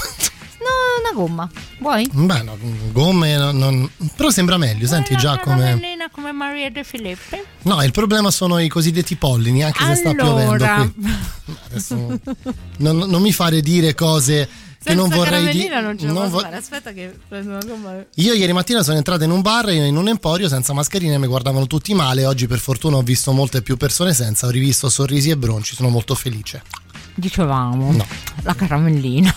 No, una gomma. Vuoi? Beh, no, gomme non, non... però sembra meglio, senti una già come. caramellina come Maria De Filippi. No, il problema sono i cosiddetti pollini, anche se sta piovendo qui. Adesso non, non mi fare dire cose che non vorrei dire. Non ce la posso vo- fare. Aspetta che prendo una gomma. Io ieri mattina sono entrata in un bar, in un emporio senza mascherine e mi guardavano tutti male. Oggi per fortuna ho visto molte più persone senza, ho rivisto sorrisi e bronci, sono molto felice. Dicevamo, no. La caramellina.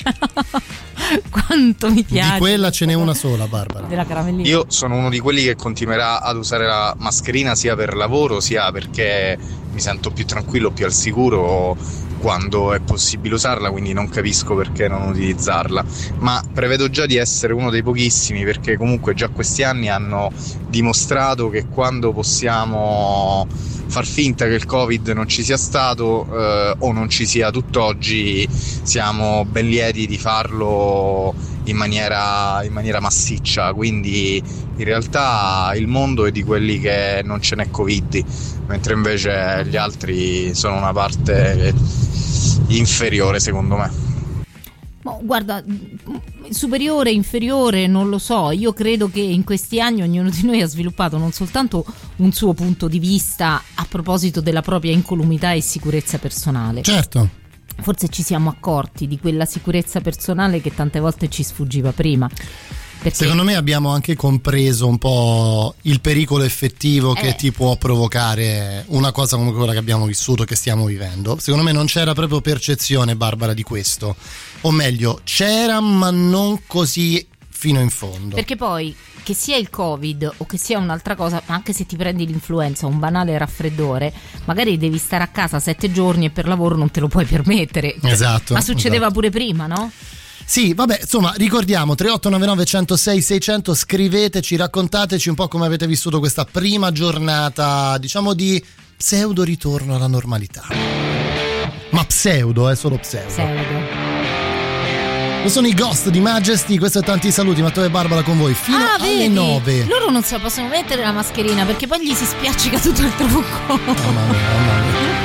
Quanto mi piace. Di quella ce n'è una sola, Barbara. Della caramellina. Io sono uno di quelli che continuerà ad usare la mascherina sia per lavoro sia perché mi sento più tranquillo, più al sicuro quando è possibile usarla, quindi non capisco perché non utilizzarla, ma prevedo già di essere uno dei pochissimi, perché comunque già questi anni hanno dimostrato che quando possiamo far finta che il Covid non ci sia stato eh, o non ci sia tutt'oggi, siamo ben lieti di farlo in maniera, in maniera massiccia, quindi in realtà il mondo è di quelli che non ce n'è Covid, mentre invece gli altri sono una parte inferiore secondo me. Oh, guarda, superiore, inferiore, non lo so. Io credo che in questi anni ognuno di noi ha sviluppato non soltanto un suo punto di vista a proposito della propria incolumità e sicurezza personale. Certo. Forse ci siamo accorti di quella sicurezza personale che tante volte ci sfuggiva prima. Perché... Secondo me abbiamo anche compreso un po' il pericolo effettivo che eh. ti può provocare una cosa come quella che abbiamo vissuto, che stiamo vivendo. Secondo me non c'era proprio percezione, Barbara, di questo. O meglio, c'era, ma non così fino in fondo. Perché poi, che sia il Covid o che sia un'altra cosa, anche se ti prendi l'influenza, un banale raffreddore, magari devi stare a casa sette giorni e per lavoro non te lo puoi permettere. Esatto. Ma succedeva esatto. pure prima, no? Sì, vabbè, insomma, ricordiamo tre otto nove nove uno zero sei sei zero zero, scriveteci, raccontateci un po' come avete vissuto questa prima giornata, diciamo di pseudo ritorno alla normalità. Ma pseudo, è solo pseudo. Pseudo. Sono i Ghost di Majesty, questo è Tanti Saluti, Matteo e Barbara con voi fino ah, alle vedi? nove. Loro non se la possono mettere la mascherina perché poi gli si spiaccica tutto il trucco. Mamma mia, mamma mia.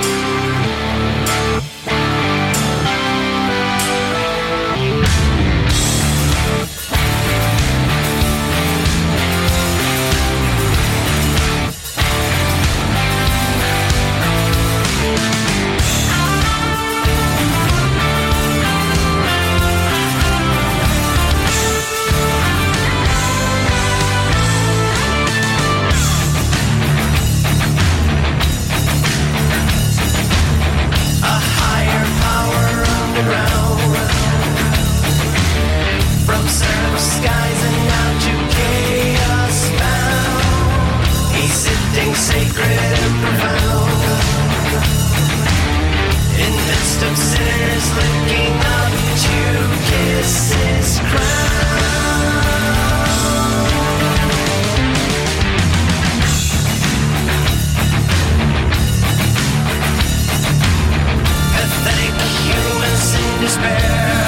something sacred and profound. In midst of sinners looking up to kiss his crown. Pathetic humans in despair,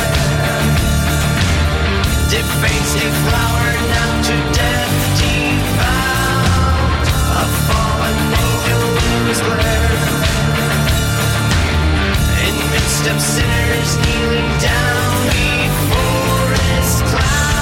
deface deflowered now to death devout, a fallen angel in his glare. In midst of sinners kneeling down before his cloud.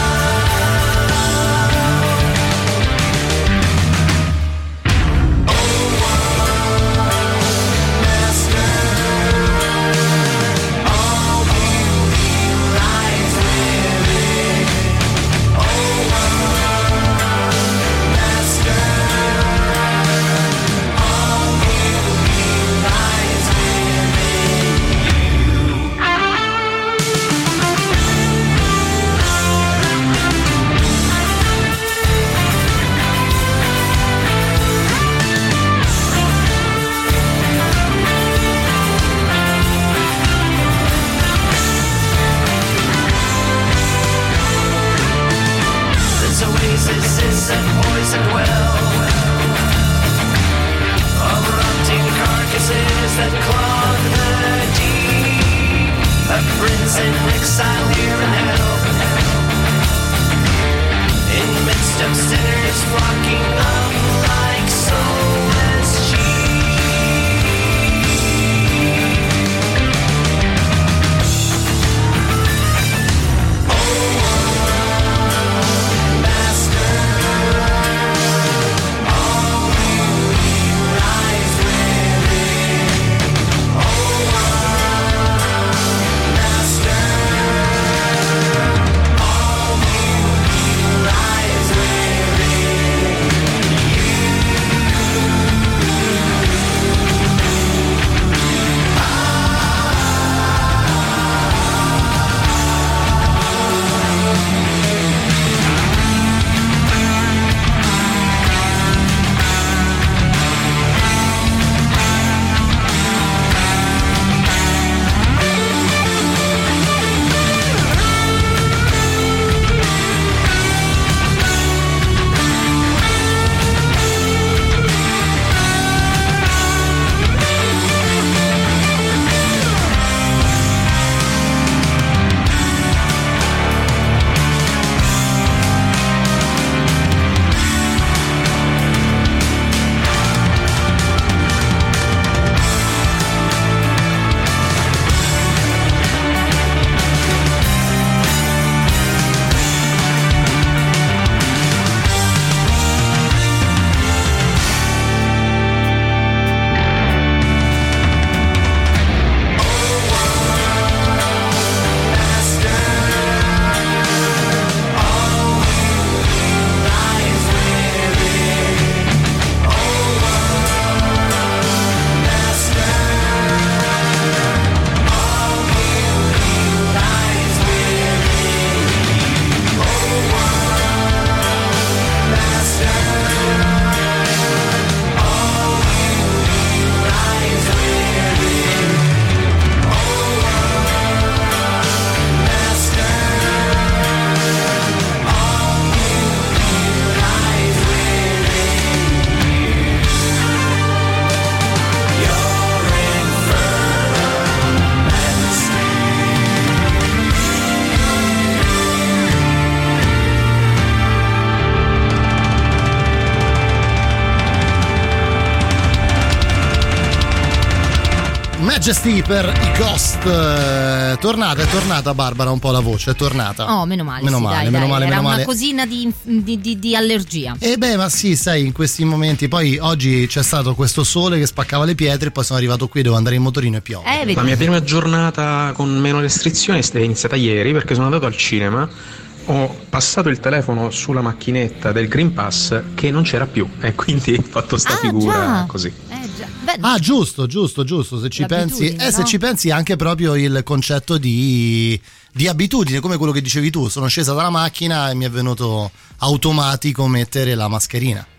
Majesty per i Ghost. Tornata, è tornata Barbara un po' la voce, è tornata. Oh, meno male. Meno sì, male, dai, meno dai, male, era meno una male. cosina di, di, di, di allergia. E beh, ma sì, sai, in questi momenti, poi oggi c'è stato questo sole che spaccava le pietre, poi sono arrivato qui, devo andare in motorino e piove. Eh, La mia prima giornata con meno restrizioni è iniziata ieri perché sono andato al cinema, ho passato il telefono sulla macchinetta del Green Pass che non c'era più e quindi ho fatto sta Ah, figura già. così. Eh, già. Beh, Ah, giusto, giusto, giusto. Se ci pensi, L'abitudine, eh, se no? ci pensi anche proprio il concetto di, di abitudine, come quello che dicevi tu. Sono scesa dalla macchina e mi è venuto automatico mettere la mascherina.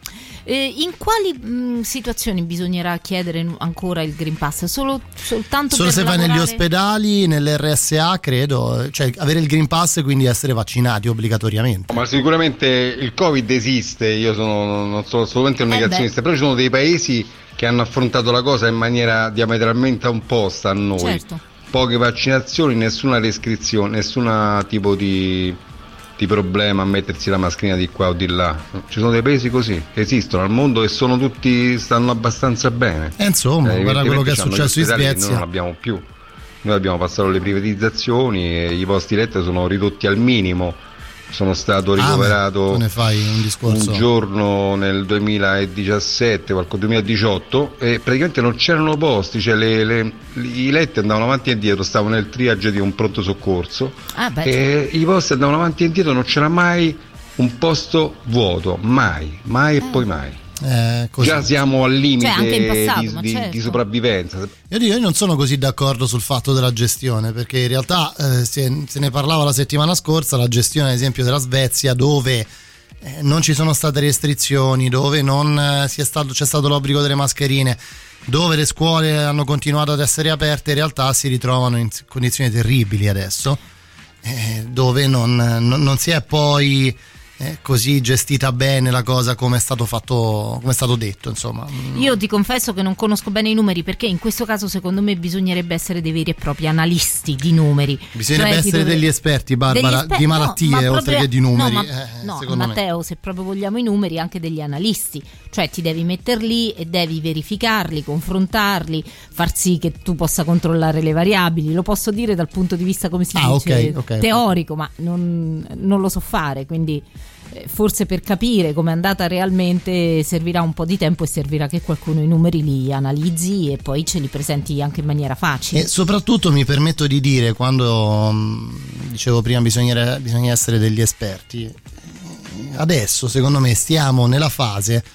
Eh, in quali mh, situazioni bisognerà chiedere ancora il Green Pass? Solo, soltanto Solo per se vai lavorare? negli ospedali, nell'R S A credo, cioè avere il Green Pass e quindi essere vaccinati obbligatoriamente. Ma sicuramente il Covid esiste, io sono, non sono assolutamente un Eh negazionista, però ci sono dei paesi che hanno affrontato la cosa in maniera diametralmente opposta a noi. Certo. Poche vaccinazioni, nessuna restrizione, nessuna tipo di, di problema a mettersi la mascherina di qua o di là. Ci sono dei paesi così, che esistono al mondo e sono tutti, stanno abbastanza bene. E insomma, Eh, guarda quello che è evidentemente c'hanno gli successo in ospedali che Svezia. Noi non abbiamo più. Noi abbiamo passato le privatizzazioni e i posti letto sono ridotti al minimo. Sono stato ricoverato Ah, tu ne fai un discorso. un giorno nel duemiladiciassette, qualche duemiladiciotto, e praticamente non c'erano posti, cioè le, le, i letti andavano avanti e indietro, stavo nel triage di un pronto soccorso Ah, beh, e i posti andavano avanti e indietro, non c'era mai un posto vuoto, mai, mai e poi mai. Eh, così. Già siamo al limite Cioè, anche in passato, di, ma di- certo. di sopravvivenza. Io dico, io non sono così d'accordo sul fatto della gestione, perché in realtà eh, se, se ne parlava la settimana scorsa, la gestione ad esempio della Svezia, dove eh, non ci sono state restrizioni, dove non eh, sia stato, c'è stato l'obbligo delle mascherine, dove le scuole hanno continuato ad essere aperte, in realtà si ritrovano in condizioni terribili adesso, eh, dove non, non, non si è poi eh, così gestita bene la cosa come è stato fatto, come è stato detto, insomma. io ti confesso che non conosco bene i numeri, perché in questo caso secondo me bisognerebbe essere dei veri e propri analisti di numeri. Bisognerebbe Cioè, ti essere dove- degli esperti, Barbara, degli esper- di no, malattie ma oltre proprio- che di numeri. No, eh, ma, no, secondo Matteo, se proprio vogliamo i numeri, anche degli analisti. Cioè ti devi metter lì e devi verificarli, confrontarli, far sì che tu possa controllare le variabili. Lo posso dire dal punto di vista, come si Ah, dice, ok, ok, ok. teorico, ma non, non lo so fare, quindi eh, forse per capire com'è andata realmente servirà un po' di tempo e servirà che qualcuno i numeri li analizzi e poi ce li presenti anche in maniera facile. E soprattutto mi permetto di dire, quando mh, dicevo prima bisogna, bisogna essere degli esperti, adesso secondo me stiamo nella fase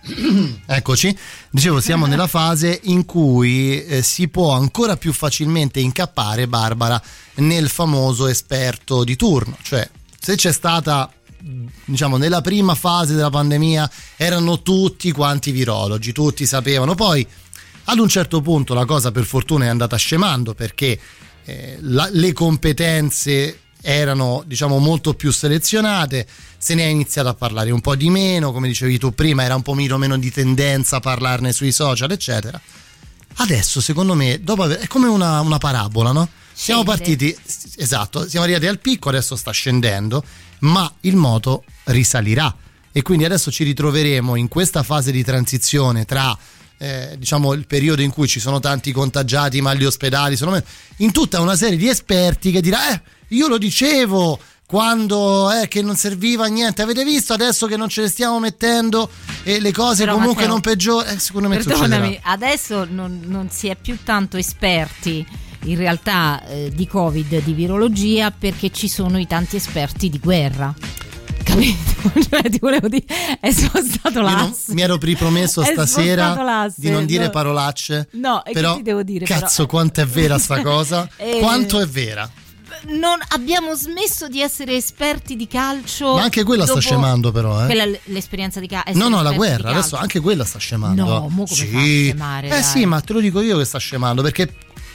eccoci, dicevo siamo nella fase in cui eh, si può ancora più facilmente incappare, Barbara, nel famoso esperto di turno. Cioè, se c'è stata, diciamo, nella prima fase della pandemia erano tutti quanti virologi, tutti sapevano, poi ad un certo punto la cosa per fortuna è andata scemando, perché eh, la, le competenze erano, diciamo, molto più selezionate, se ne è iniziato a parlare un po' di meno, come dicevi tu prima, era un po' meno, meno di tendenza a parlarne sui social, eccetera. Adesso, secondo me, dopo aver, è come una, una parabola, no? Siamo Scende. partiti, esatto, siamo arrivati al picco, adesso sta scendendo, ma il moto risalirà e quindi adesso ci ritroveremo in questa fase di transizione tra Eh, diciamo il periodo in cui ci sono tanti contagiati ma gli ospedali sono meno, in tutta una serie di esperti che dirà eh io lo dicevo quando eh, che non serviva a niente, avete visto adesso che non ce le stiamo mettendo e le cose Però, comunque Matteo, non peggiorano, eh, secondo me perdonami, succederà. adesso non, non si è più tanto esperti in realtà eh, di Covid, di virologia, perché ci sono i tanti esperti di guerra. Capito? Cioè, ti volevo dire, è spostato Io non- l'asse. mi ero ripromesso È stasera spostato l'asse, di non dire no. parolacce, No, e però che ti devo dire? cazzo però? quanto è vera sta cosa, Eh, quanto è vera. Non abbiamo smesso di essere esperti di calcio. Ma anche quella sta dopo- scemando però, eh. Quella è l- l'esperienza di calcio. No, no, la guerra, adesso anche quella sta scemando. No, mo come sì. fa a scemare, Eh dai? sì, ma te lo dico io che sta scemando, perché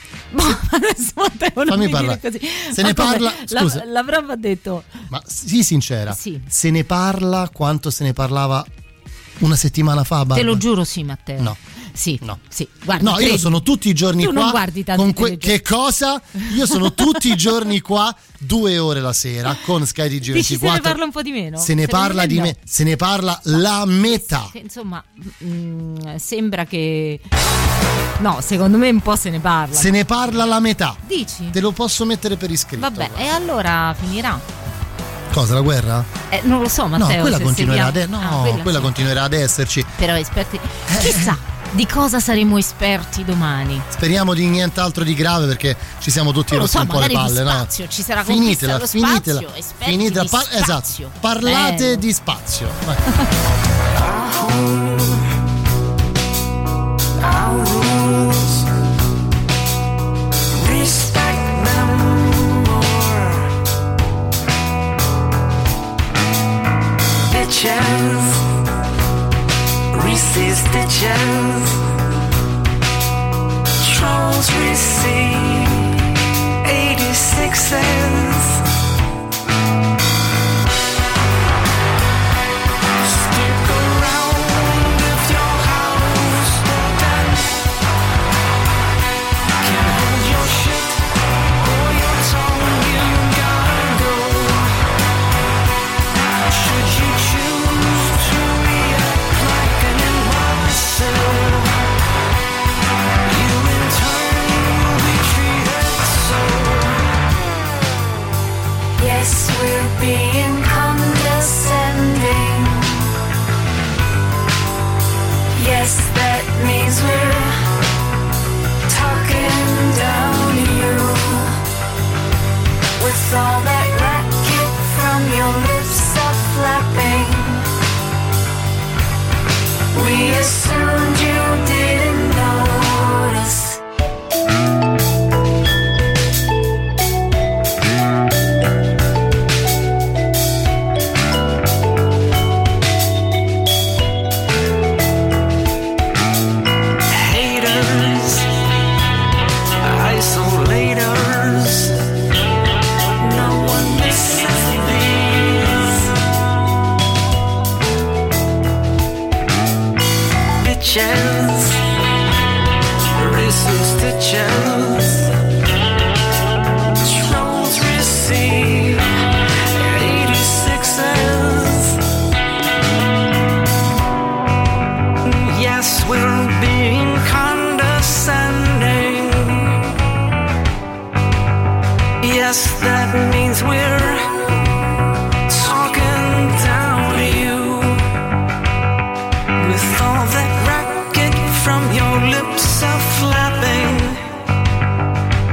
Adesso Matteo, non Fammi mi dire parlare. così. Se ne Ma come? parla- La- scusa. L'avremmo detto. ma sii sincera, Sì. se ne parla quanto se ne parlava una settimana fa, Barbara? Te lo giuro, sì, Matteo. No. Sì, No. sì. Guarda, No, io credi. sono tutti i giorni Tu qua. non guardi tanti con que- telegiornali. che cosa? Io sono tutti i giorni qua, due ore la sera con Sky T G Dici se ne ventiquattro. parla un po' di meno? Se ne parla di no. me, se ne parla la metà. Che, insomma, mm, sembra che. No, secondo me un po' se ne parla. Se ne parla la metà. Dici? Te lo posso mettere per iscritto. Vabbè, e allora finirà. Cosa, la guerra? Eh, non lo so, Matteo. no, quella se continuerà, seguiamo- ad, no, Ah, quella quella sì. continuerà ad esserci. Però esperti. Chissà di cosa saremo esperti domani. Speriamo di nient'altro di grave, perché ci siamo tutti Non lo rossi so, un po' le magari di palle, no? spazio, ci sarà finitela, conquista dello finitela, spazio, esperti finitela, di par- spazio. esatto. Parlate Bello. di spazio. Vai. Our rules, respect them more. Bitches, stitches. Trolls receive eighty-sixes. Stick around if your house broken. Can't hold your shit or your tongue, you gotta go. Should you choose to react like an imposter, you in turn will be treated so. Yes, we're being condescending. Yes, that means we're talking down to you. With all that racket from your lips are flapping, we assumed you didn't notice. Haters, isolators, no one misses these. Bitches, racist stitches. Trolls receive eighty-sixes. Yes, we're being condescending. Yes, that means we're talking down to you. With all that racket from your lips are flapping,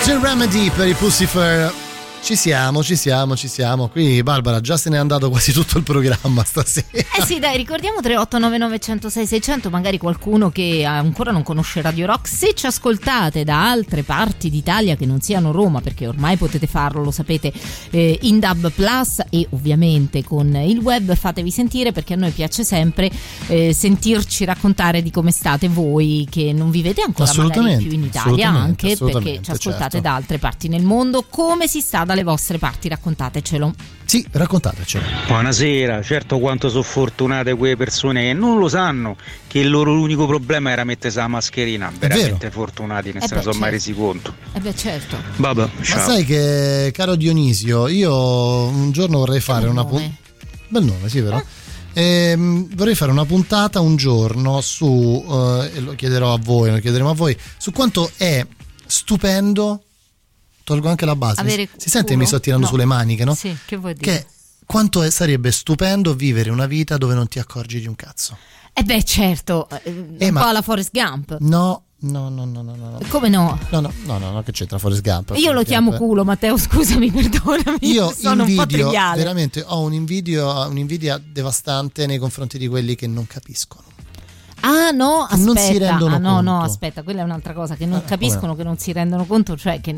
C'è Remedy per i Pussifer. Ci siamo, ci siamo, ci siamo. Qui Barbara già se n'è andato quasi tutto il programma stasera. Eh sì, dai, ricordiamo tre otto nove nove uno zero sei sei zero zero, magari qualcuno che ancora non conosce Radio Rock. Se ci ascoltate da altre parti d'Italia che non siano Roma, perché ormai potete farlo, lo sapete, eh, in D A B Plus e ovviamente con il web, fatevi sentire, perché a noi piace sempre eh, sentirci raccontare di come state voi che non vivete ancora magari più in Italia, anche perché ci ascoltate certo. da altre parti nel mondo. Come si sta dalle vostre parti? Raccontatecelo. Sì, raccontatecelo. Buonasera, certo quanto sono fortunate quelle persone che non lo sanno che il loro unico problema era mettersi la mascherina, veramente fortunati, non Eh se beh, ne sono certo. mai resi conto. Eh beh, certo. Vabbè, Ma ciao. sai che, caro Dionisio, io un giorno vorrei fare una puntata. Bel nome, sì, vero? Ehm, vorrei fare una puntata un giorno su, eh, e lo chiederò a voi, lo chiederemo a voi, su quanto è stupendo. Tolgo anche la base. Avere si sente che culo? mi sto tirando No. sulle maniche, no? Sì, che vuoi dire? Che quanto è- sarebbe stupendo vivere una vita dove non ti accorgi di un cazzo. Eh beh, certo, eh, Eh, un ma- po' alla Forrest Gump. No, no, no, no, no, no. Come no? No, no, no, no, no, che c'entra Forrest Gump? Io lo Forrest chiamo Gump. culo, Matteo, scusami, perdonami. Io sono un po' invidio, triviale. veramente ho un invidio, un'invidia devastante nei confronti di quelli che non capiscono. Ah no, aspetta. Non si rendono ah, no, no, conto. aspetta, quella è un'altra cosa, che non Ah, capiscono, come? che non si rendono conto, cioè che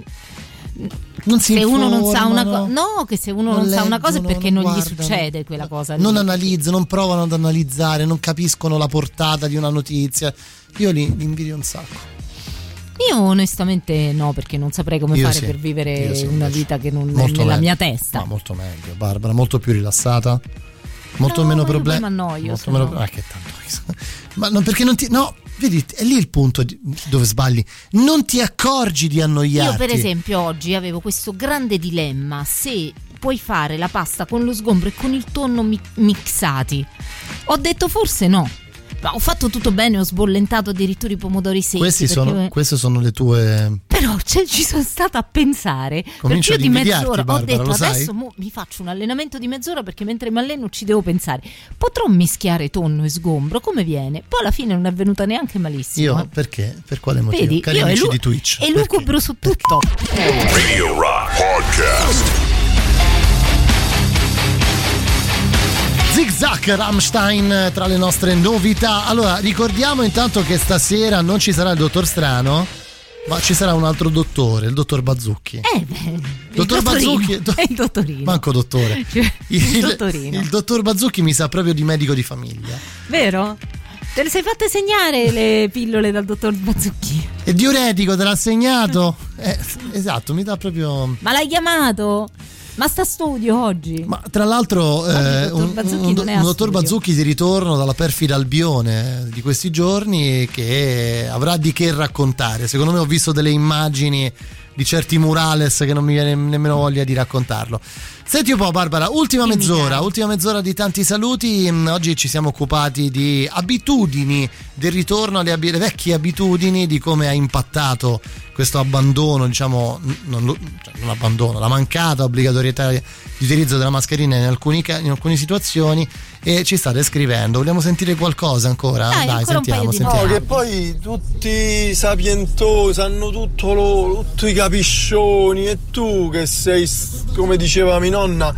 Non si se uno non sa una informano, cosa, no, che se uno non non, sa una cosa è leggono, perché non non, gli guardano. succede quella cosa lì. non analizzano, non provano ad analizzare, non capiscono la portata di una notizia. Io li, li invidio un sacco. Io onestamente no, perché non saprei come Io fare sì, per vivere io sì, una invece. vita che non è Molto nella meglio. mia testa. Ma molto meglio, Barbara, molto più rilassata, molto No, meno ma io problemi. poi m'annoio, molto se meno, no. ah, che tanto. Ma non, perché non ti no, vedi, è lì il punto di- dove sbagli. Non ti accorgi di annoiarti. Io per esempio oggi avevo questo grande dilemma: se puoi fare la pasta con lo sgombro e con il tonno mi- mixati. Ho detto forse no. Ma ho fatto tutto bene, ho sbollentato addirittura i pomodori secchi. Questi perché- sono, queste sono le tue. Però cioè, ci sono stata a pensare. Comincio perché io ad di invidiarti, mezz'ora Barbara, ho detto lo sai? adesso mo mi faccio un allenamento di mezz'ora, perché mentre mi alleno ci devo pensare. Potrò mischiare tonno e sgombro? Come viene? Poi alla fine non è venuta neanche malissimo. Io eh. perché? Per quale motivo? Vedi, Cari io amici elu- di Twitch. elucubro su tutto. Radio Rock Podcast. Zig Zag, Rammstein tra le nostre novità. Allora, ricordiamo intanto che stasera non ci sarà il dottor Strano, ma ci sarà un altro dottore, il dottor Bazzucchi. Eh beh, Dottor il dottorino, Bazzucchi, do- è il dottorino. Manco dottore. Cioè, il dottorino. il dottor Bazzucchi mi sa proprio di medico di famiglia. Vero? Te le sei fatte segnare le pillole dal dottor Bazzucchi? E diuretico te l'ha segnato? Eh, esatto, mi dà proprio. Ma l'hai chiamato? Ma sta a studio oggi? Ma tra l'altro eh, il dottor un, Bazzucchi un- non è a un dottor studio. Bazzucchi di ritorno dalla perfida Albione eh, di questi giorni, che avrà di che raccontare. Secondo me ho visto delle immagini di certi murales che non mi viene nemmeno voglia di raccontarlo. Senti un po', Barbara, ultima Dimmi, mezz'ora, caro. ultima mezz'ora di tanti saluti. Mm, Oggi ci siamo occupati di abitudini, del ritorno alle abi- le vecchie abitudini, di come ha impattato questo abbandono, diciamo, n- non, lo- cioè, non abbandono, la mancata obbligatorietà di utilizzo della mascherina in, alcuni, ca- in alcune situazioni, e ci state scrivendo. Vogliamo sentire qualcosa ancora? Dai, ancora un sentiamo, paio di sentiamo. No, che poi tutti sapientosi hanno tutto loro, tutti i capiscioni, e tu che sei, come diceva mia nonna,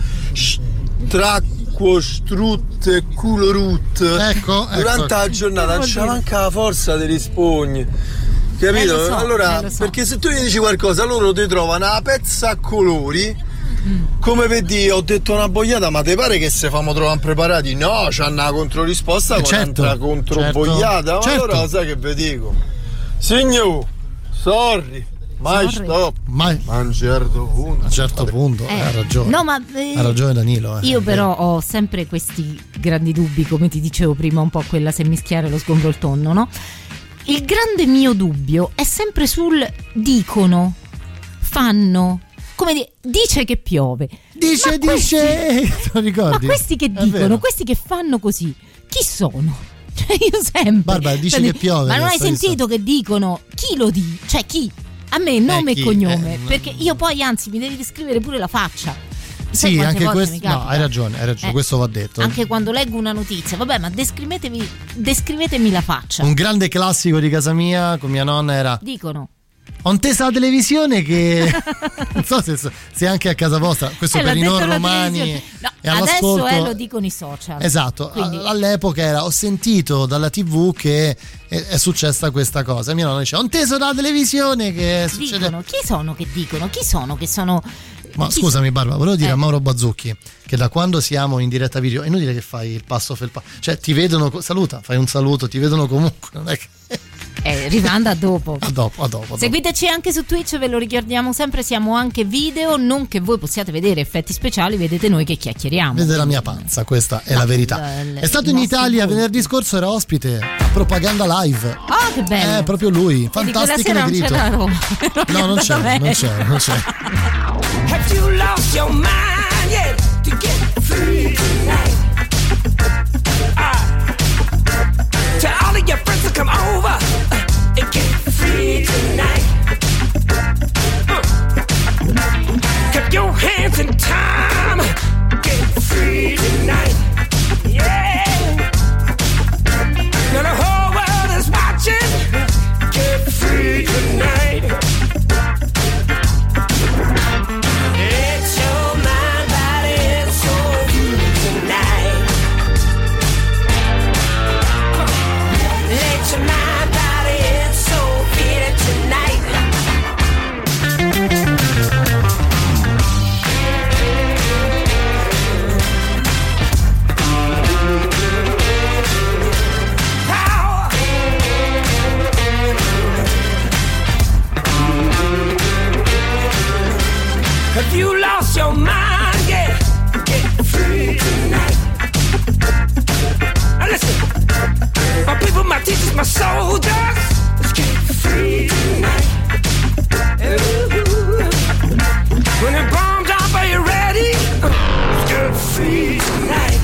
stracquo, strut e culo rut. Ecco, durante ecco. la giornata non c'è manca la forza di rispondere. Capito? Eh, lo so, allora, eh, lo so. perché se tu gli dici qualcosa, loro ti trovano una pezza a colori. Come per dire, ho detto una boiata, ma ti pare che se famo trovare preparati? No, c'hanno una controrisposta Eh, con certo, un'altra controboiata. Ma certo. allora sai che vi dico? Signor, sorry, mai Sorry. stop. Mai. Ma a un certo punto. A un certo punto, Eh, ha ragione. No, ma eh, Ha ragione Danilo. eh. io però ho sempre questi grandi dubbi, come ti dicevo prima, un po' quella se mischiare lo sgombro e il tonno, no? Il grande mio dubbio è sempre sul dicono, fanno, come dire, dice che piove. Dice, Ma dice, te lo ricordi? Ma questi che È vero. dicono, questi che fanno così, chi sono? Cioè io sempre. Barbara, dice Cioè, che piove, Ma non hai adesso, sentito che dicono chi lo dice? Cioè chi? A me nome Eh, chi? e cognome, Eh, perché io poi anzi mi devi descrivere pure la faccia. Sai Sì, quante anche volte questo. mi No, capita? hai ragione, hai ragione, Eh, questo va detto. Anche quando leggo una notizia, vabbè, ma descrivetevi, descrivetemi la faccia. Un grande classico di casa mia con mia nonna era: Dicono. ho inteso la televisione che non so se, se anche a casa vostra, questo eh, per i non romani no, e all'ascolto, adesso eh, lo dicono i social. Esatto. Quindi... all'epoca era ho sentito dalla tivù che è, è successa questa cosa. Mio nonno dice ho inteso dalla televisione che succede. Dicono, chi sono che dicono? Chi sono che sono Ma chi scusami Barbara, volevo dire eh. a Mauro Bazzucchi che da quando siamo in diretta video è inutile che fai il passo felpa, cioè ti vedono, saluta, fai un saluto, ti vedono comunque, non è che Eh, rimanda a dopo. a dopo, a dopo, a dopo. Seguiteci anche su Twitch, ve lo ricordiamo sempre, siamo anche video, non che voi possiate vedere effetti speciali, vedete noi che chiacchieriamo. Vedete la mia panza, questa è no, la verità. L- è stato in Italia voi. Venerdì scorso, era ospite a Propaganda Live. Ah, oh, che bello! È proprio lui, fantastico negrito. Non Roma. No, non c'è, non c'è, non c'è. Have you lost your mind yet to get free tonight? Uh, tell all of your friends to come over uh, and get free tonight. Uh, keep your hands in time, get free tonight. Yeah. Now the whole world is watching, get free tonight. It's your mind, body, and soul tonight. Let your mind, body, and soul feel it tonight. Power. Have you lost your mind? Yeah, get free tonight. Now listen, my people, my teachers, my soldiers, let's get free tonight. Ooh. When the bomb drop, are you ready? Let's get free tonight.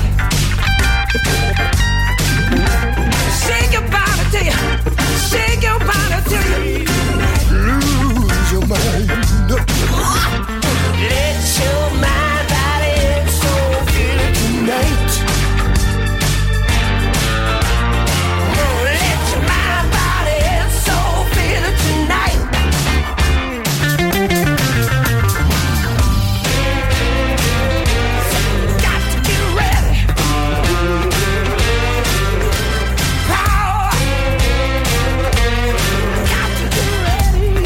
Shake your body till you, shake your body till you lose your mind. Let your mind, body, and soul feel it tonight. Oh, let your mind, body, and soul feel it tonight. Got to get ready. Power. Got to get ready.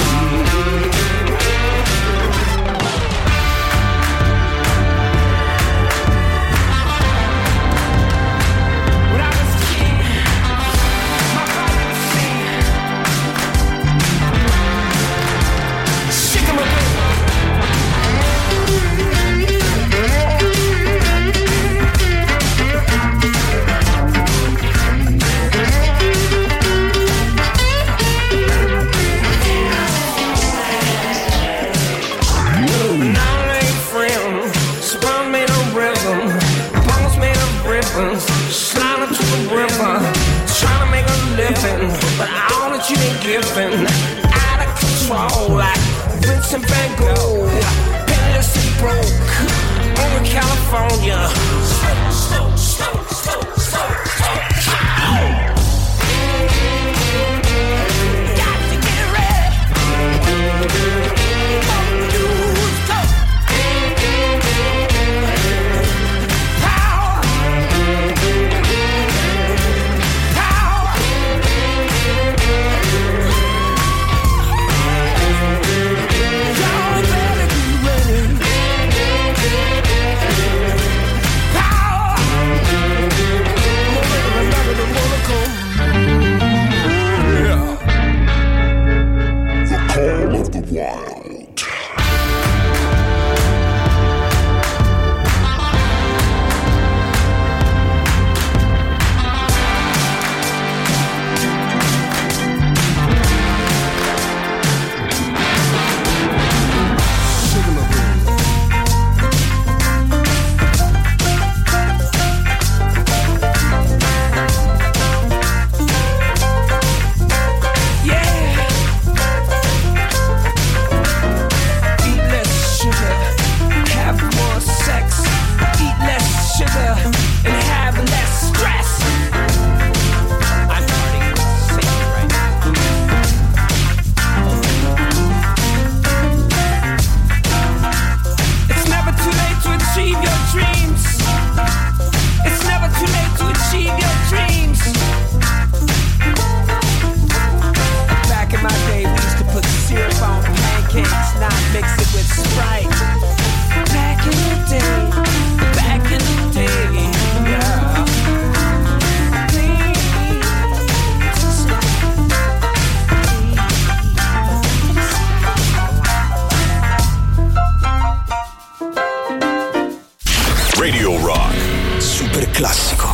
When I was a kid, my father would sing, shake 'em up. Now ain't friends, spun made of rhythm, bones made of ribbons, slide into the river, trying to make a living, but all that you ain't giving, out of control like Vincent Van Gogh, penniless and broke, over California. Slow, slow, slow, slow, slow, slow. Got to get ready. Power. Power. mix it with Sprite. Back in the day, back in the day, yeah. Radio Rock. Super classico.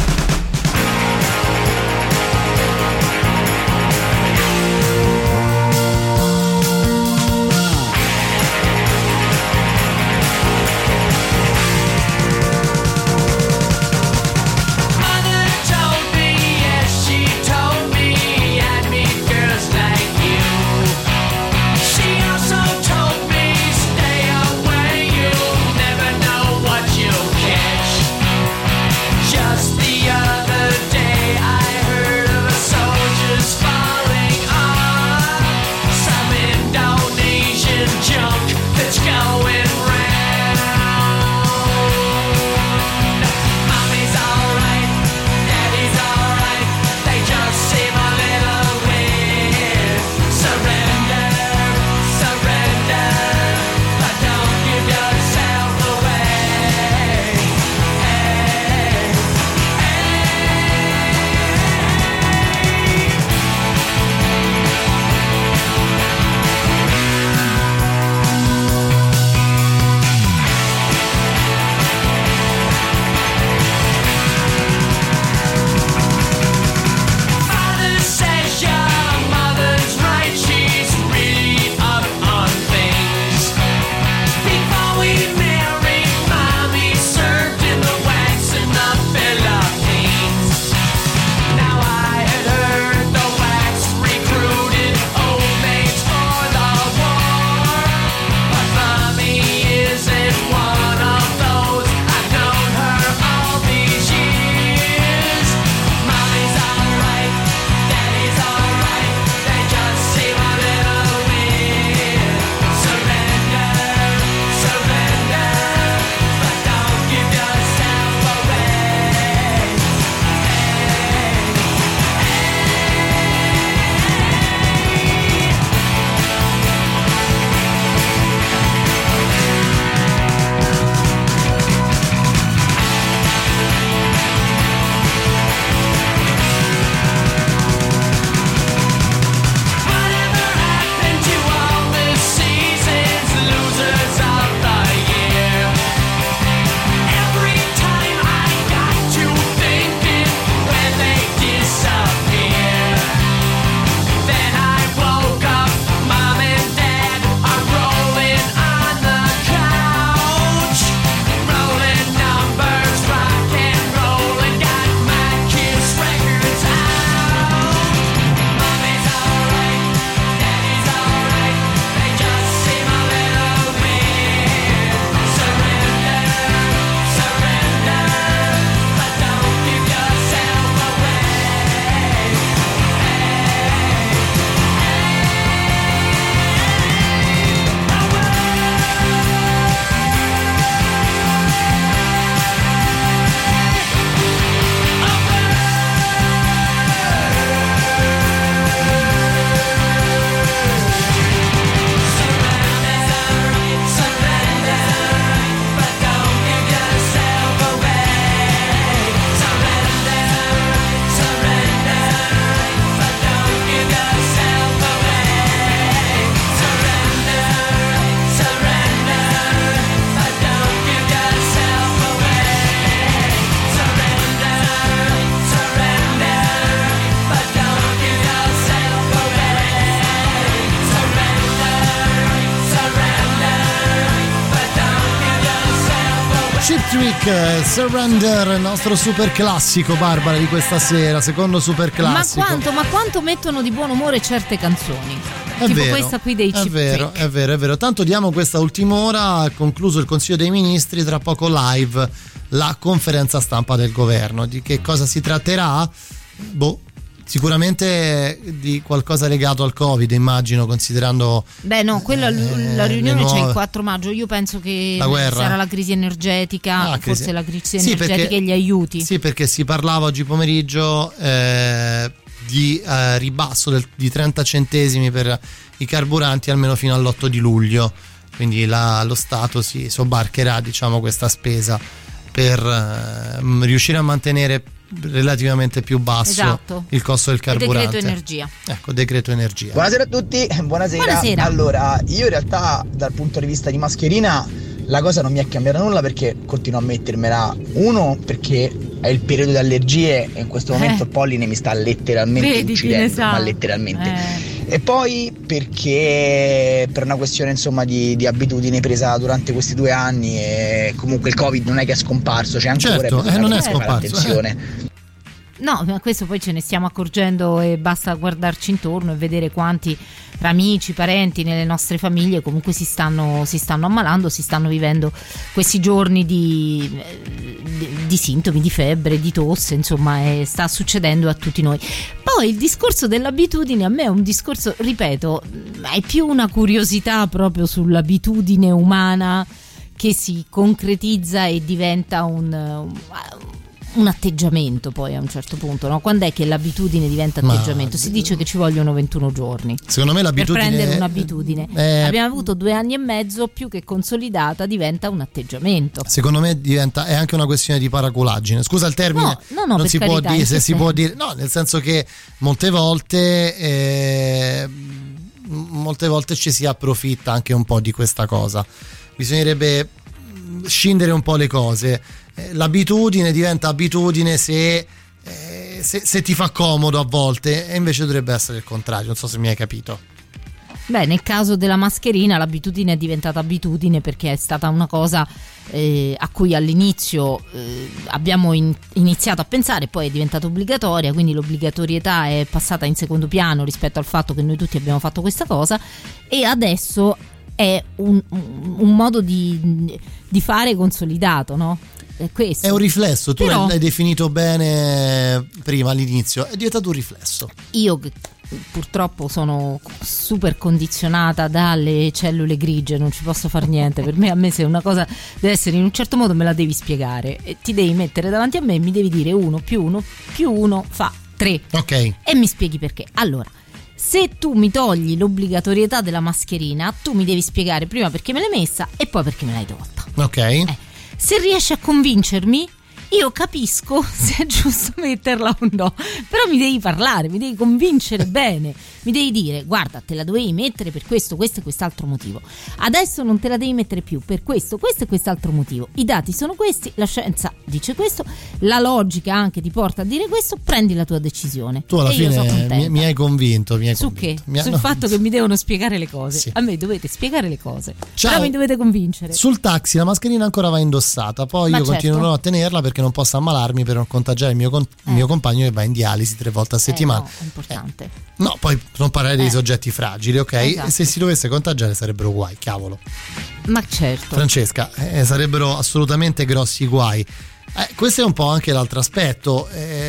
Trick, Surrender, il nostro super classico, Barbara, di questa sera, secondo super classico. Ma quanto, ma quanto mettono di buon umore certe canzoni? È tipo vero, questa qui dei Cheap è vero, Trick. è vero, è vero. Tanto diamo questa ultima ora, concluso il Consiglio dei Ministri, tra poco live la conferenza stampa del governo. Di che cosa si tratterà? Boh. Sicuramente di qualcosa legato al Covid, immagino, considerando. Beh, no, quella eh, la riunione nuove... c'è il quattro maggio. Io penso che la guerra. sarà la crisi energetica, ah, forse crisi... la crisi sì, energetica perché, e gli aiuti. Sì, perché si parlava oggi pomeriggio eh, di eh, ribasso del, di trenta centesimi per i carburanti almeno fino all'otto di luglio, quindi la, lo Stato si sobbarcherà, diciamo, questa spesa per eh, riuscire a mantenere relativamente più basso, esatto, il costo del carburante. Decreto energia. Ecco, decreto energia. Buonasera a tutti, buonasera. Buonasera. Allora, io in realtà dal punto di vista di mascherina la cosa non mi è cambiata nulla, perché continuo a mettermela. Uno, perché è il periodo di allergie e in questo momento eh. il polline mi sta letteralmente Vedi, uccidendo, sa. ma letteralmente. Eh. E poi perché per una questione insomma di, di abitudine presa durante questi due anni, e comunque il Covid non è che è scomparso, c'è ancora, certo, e eh, non è fare scomparso, attenzione. Eh. No, ma questo poi ce ne stiamo accorgendo e basta guardarci intorno e vedere quanti amici, parenti nelle nostre famiglie comunque si stanno, si stanno ammalando, si stanno vivendo questi giorni di, di, di sintomi, di febbre, di tosse, insomma, e sta succedendo a tutti noi. Poi il discorso dell'abitudine a me è un discorso, ripeto, è più una curiosità proprio sull'abitudine umana che si concretizza e diventa un... un un atteggiamento poi a un certo punto, no? Quando è che l'abitudine diventa atteggiamento? Ma... si dice che ci vogliono ventuno giorni secondo me l'abitudine per prendere un'abitudine. È... abbiamo avuto due anni e mezzo, più che consolidata diventa un atteggiamento. Secondo me diventa, è anche una questione di paraculaggine, scusa il termine, no, no, no, non si carità, può dire, se si può dire, no, nel senso che molte volte eh, molte volte ci si approfitta anche un po' di questa cosa. Bisognerebbe scindere un po' le cose. L'abitudine diventa abitudine se, eh, se, se ti fa comodo a volte, e invece dovrebbe essere il contrario. Non so se mi hai capito. Beh, nel caso della mascherina l'abitudine è diventata abitudine perché è stata una cosa eh, a cui all'inizio eh, abbiamo in, iniziato a pensare, poi è diventata obbligatoria, quindi l'obbligatorietà è passata in secondo piano rispetto al fatto che noi tutti abbiamo fatto questa cosa, e adesso è un, un modo di, di fare consolidato, no? È, questo. È un riflesso, tu Però, l'hai definito bene prima all'inizio, è diventato un riflesso. Io purtroppo sono super condizionata dalle cellule grigie, non ci posso far niente. Per me, a me se una cosa deve essere in un certo modo me la devi spiegare e ti devi mettere davanti a me e mi devi dire uno più uno più uno fa tre. Ok. E mi spieghi perché. Allora, se tu mi togli l'obbligatorietà della mascherina, tu mi devi spiegare prima perché me l'hai messa e poi perché me l'hai tolta. Ok. Eh. Se riesci a convincermi, io capisco se è giusto metterla o no, però mi devi parlare, mi devi convincere bene, mi devi dire guarda, te la dovevi mettere per questo, questo e quest'altro motivo, adesso non te la devi mettere più per questo, questo e quest'altro motivo, i dati sono questi, la scienza dice questo, la logica anche ti porta a dire questo, prendi la tua decisione. Tu alla e fine io sono mi, mi hai convinto, mi hai su convinto. che? Mi ha... Sul no. fatto che mi devono spiegare le cose. Sì. A me dovete spiegare le cose. Ciao. Però mi dovete convincere. Sul taxi la mascherina ancora va indossata, poi Ma io certo. continuerò a tenerla perché non posso ammalarmi per non contagiare il mio, con- Eh. il mio compagno che va in dialisi tre volte a settimana. Eh, no, è importante. Eh, no, poi non parlare dei Eh. soggetti fragili, ok? Esatto. E se si dovesse contagiare sarebbero guai, cavolo. Ma certo. Francesca, eh, sarebbero assolutamente grossi guai. Eh, questo è un po' anche l'altro aspetto.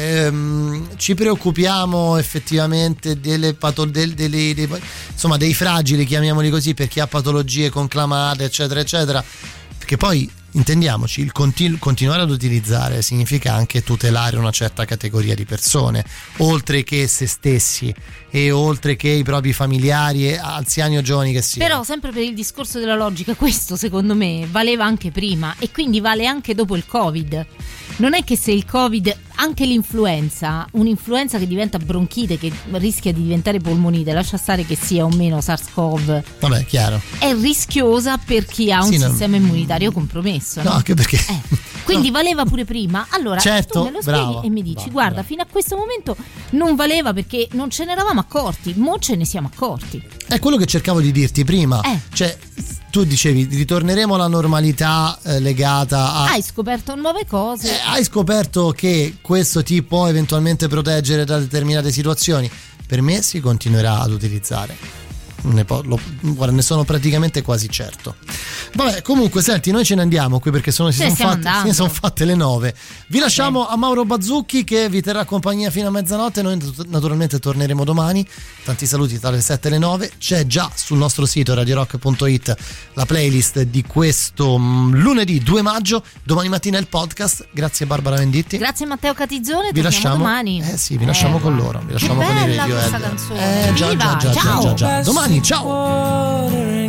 Ehm, ci preoccupiamo effettivamente delle patol- del, delle, dei, insomma, dei fragili, chiamiamoli così, per chi ha patologie conclamate, eccetera, eccetera. Perché poi intendiamoci, il continu- continuare ad utilizzare significa anche tutelare una certa categoria di persone, oltre che se stessi e oltre che i propri familiari, e anziani o giovani che siano. Però sempre per il discorso della logica, questo secondo me valeva anche prima e quindi vale anche dopo il Covid. Non è che se il Covid, anche l'influenza, un'influenza che diventa bronchite, che rischia di diventare polmonite, lascia stare che sia o meno SARS-CoV, vabbè, chiaro, è rischiosa per chi ha un sì, sistema no. immunitario compromesso, No, no? anche perché eh. Quindi no. valeva pure prima. Allora certo, tu me lo spieghi bravo, e mi dici bravo, guarda, bravo. fino a questo momento non valeva perché non ce ne eravamo accorti, mo ce ne siamo accorti. È quello che cercavo di dirti prima. Eh. Cioè, tu dicevi ritorneremo alla normalità eh, legata a... Hai scoperto nuove cose. Eh, hai scoperto che questo ti può eventualmente proteggere da determinate situazioni. Per me si continuerà ad utilizzare. Ne, po- lo, guarda, ne sono praticamente quasi certo. Vabbè, comunque senti, noi ce ne andiamo qui perché sono, si Sì, sono stiamo fatte, andando. si sono fatte le nove. Vi lasciamo a Mauro Bazzucchi che vi terrà compagnia fino a mezzanotte. Noi naturalmente torneremo domani. Tanti saluti dalle sette alle nove. C'è già sul nostro sito radio rock punto it la playlist di questo mm, lunedì due maggio. Domani mattina il podcast. Grazie Barbara Venditti. Grazie Matteo Catizzone, Vi torniamo lasciamo, domani. eh sì, vi lasciamo con loro. Vi lasciamo che con i bella Radiohead. questa canzone. Eh già, Viva, già, già, ciao. già, già. Domani, ciao.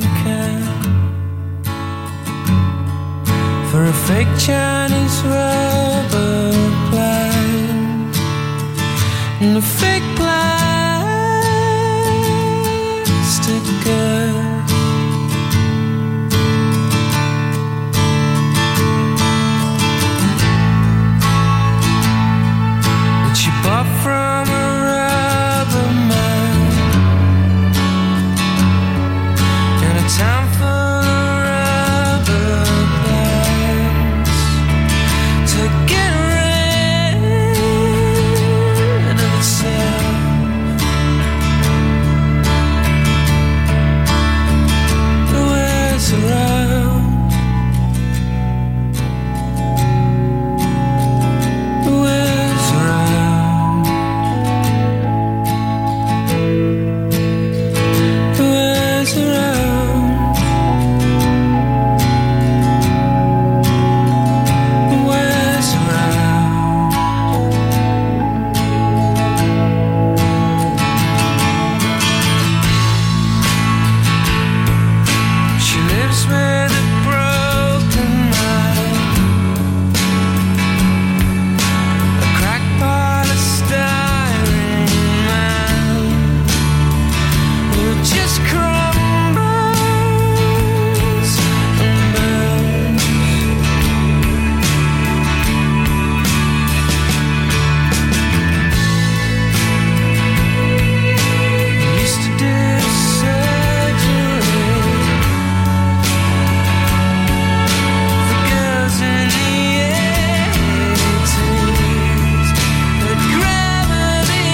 For a fake Chinese rubber plant and a fake plastic girl. That she bought from a rubber man in a town full of rubber plants to get rid of itself. The ways around, the ways around, the ways around, the ways around. She lives with a broken mind, a crackpot of styrene man who just crumbles and burns. Used to do surgery for girls in the eighties, but gravity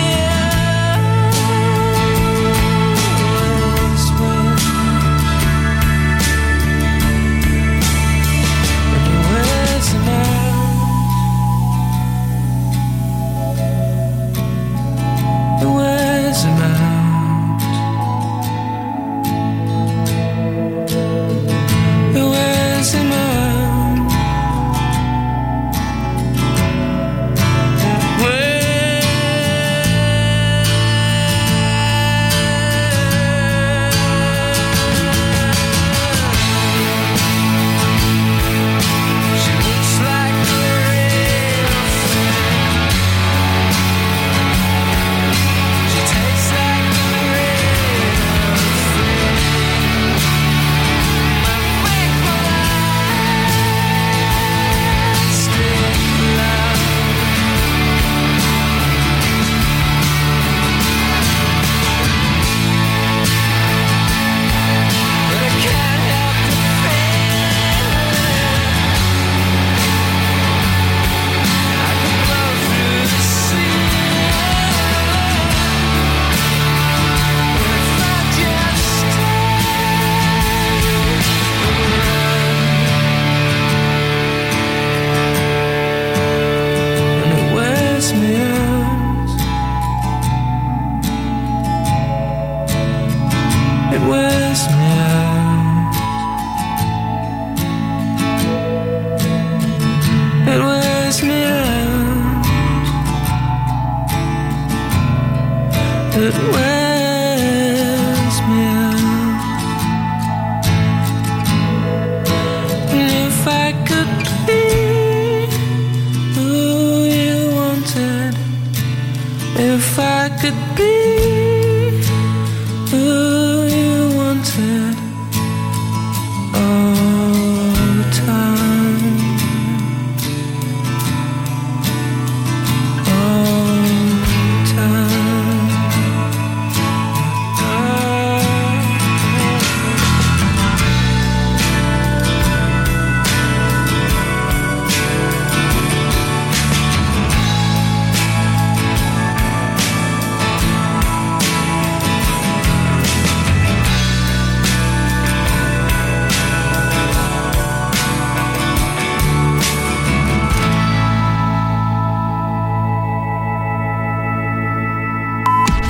always wins. And the ways amount, the ways amount, the ways amount, the She looks like the real thing. She tastes like the real thing. My fake plastic love. But I can't help the feeling. I could blow through the ceiling if I just stayed. And it wears me out. It wears me out. It wears me out. It wears me out. And if I could be who you wanted, if I could be who you wanted all the time, all the time.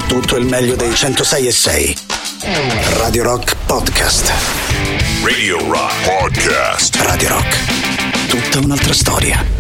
Tutto il meglio dei centosei e sei. Radio Rock Podcast. Radio Rock Podcast. Radio Rock. Tutta un'altra storia.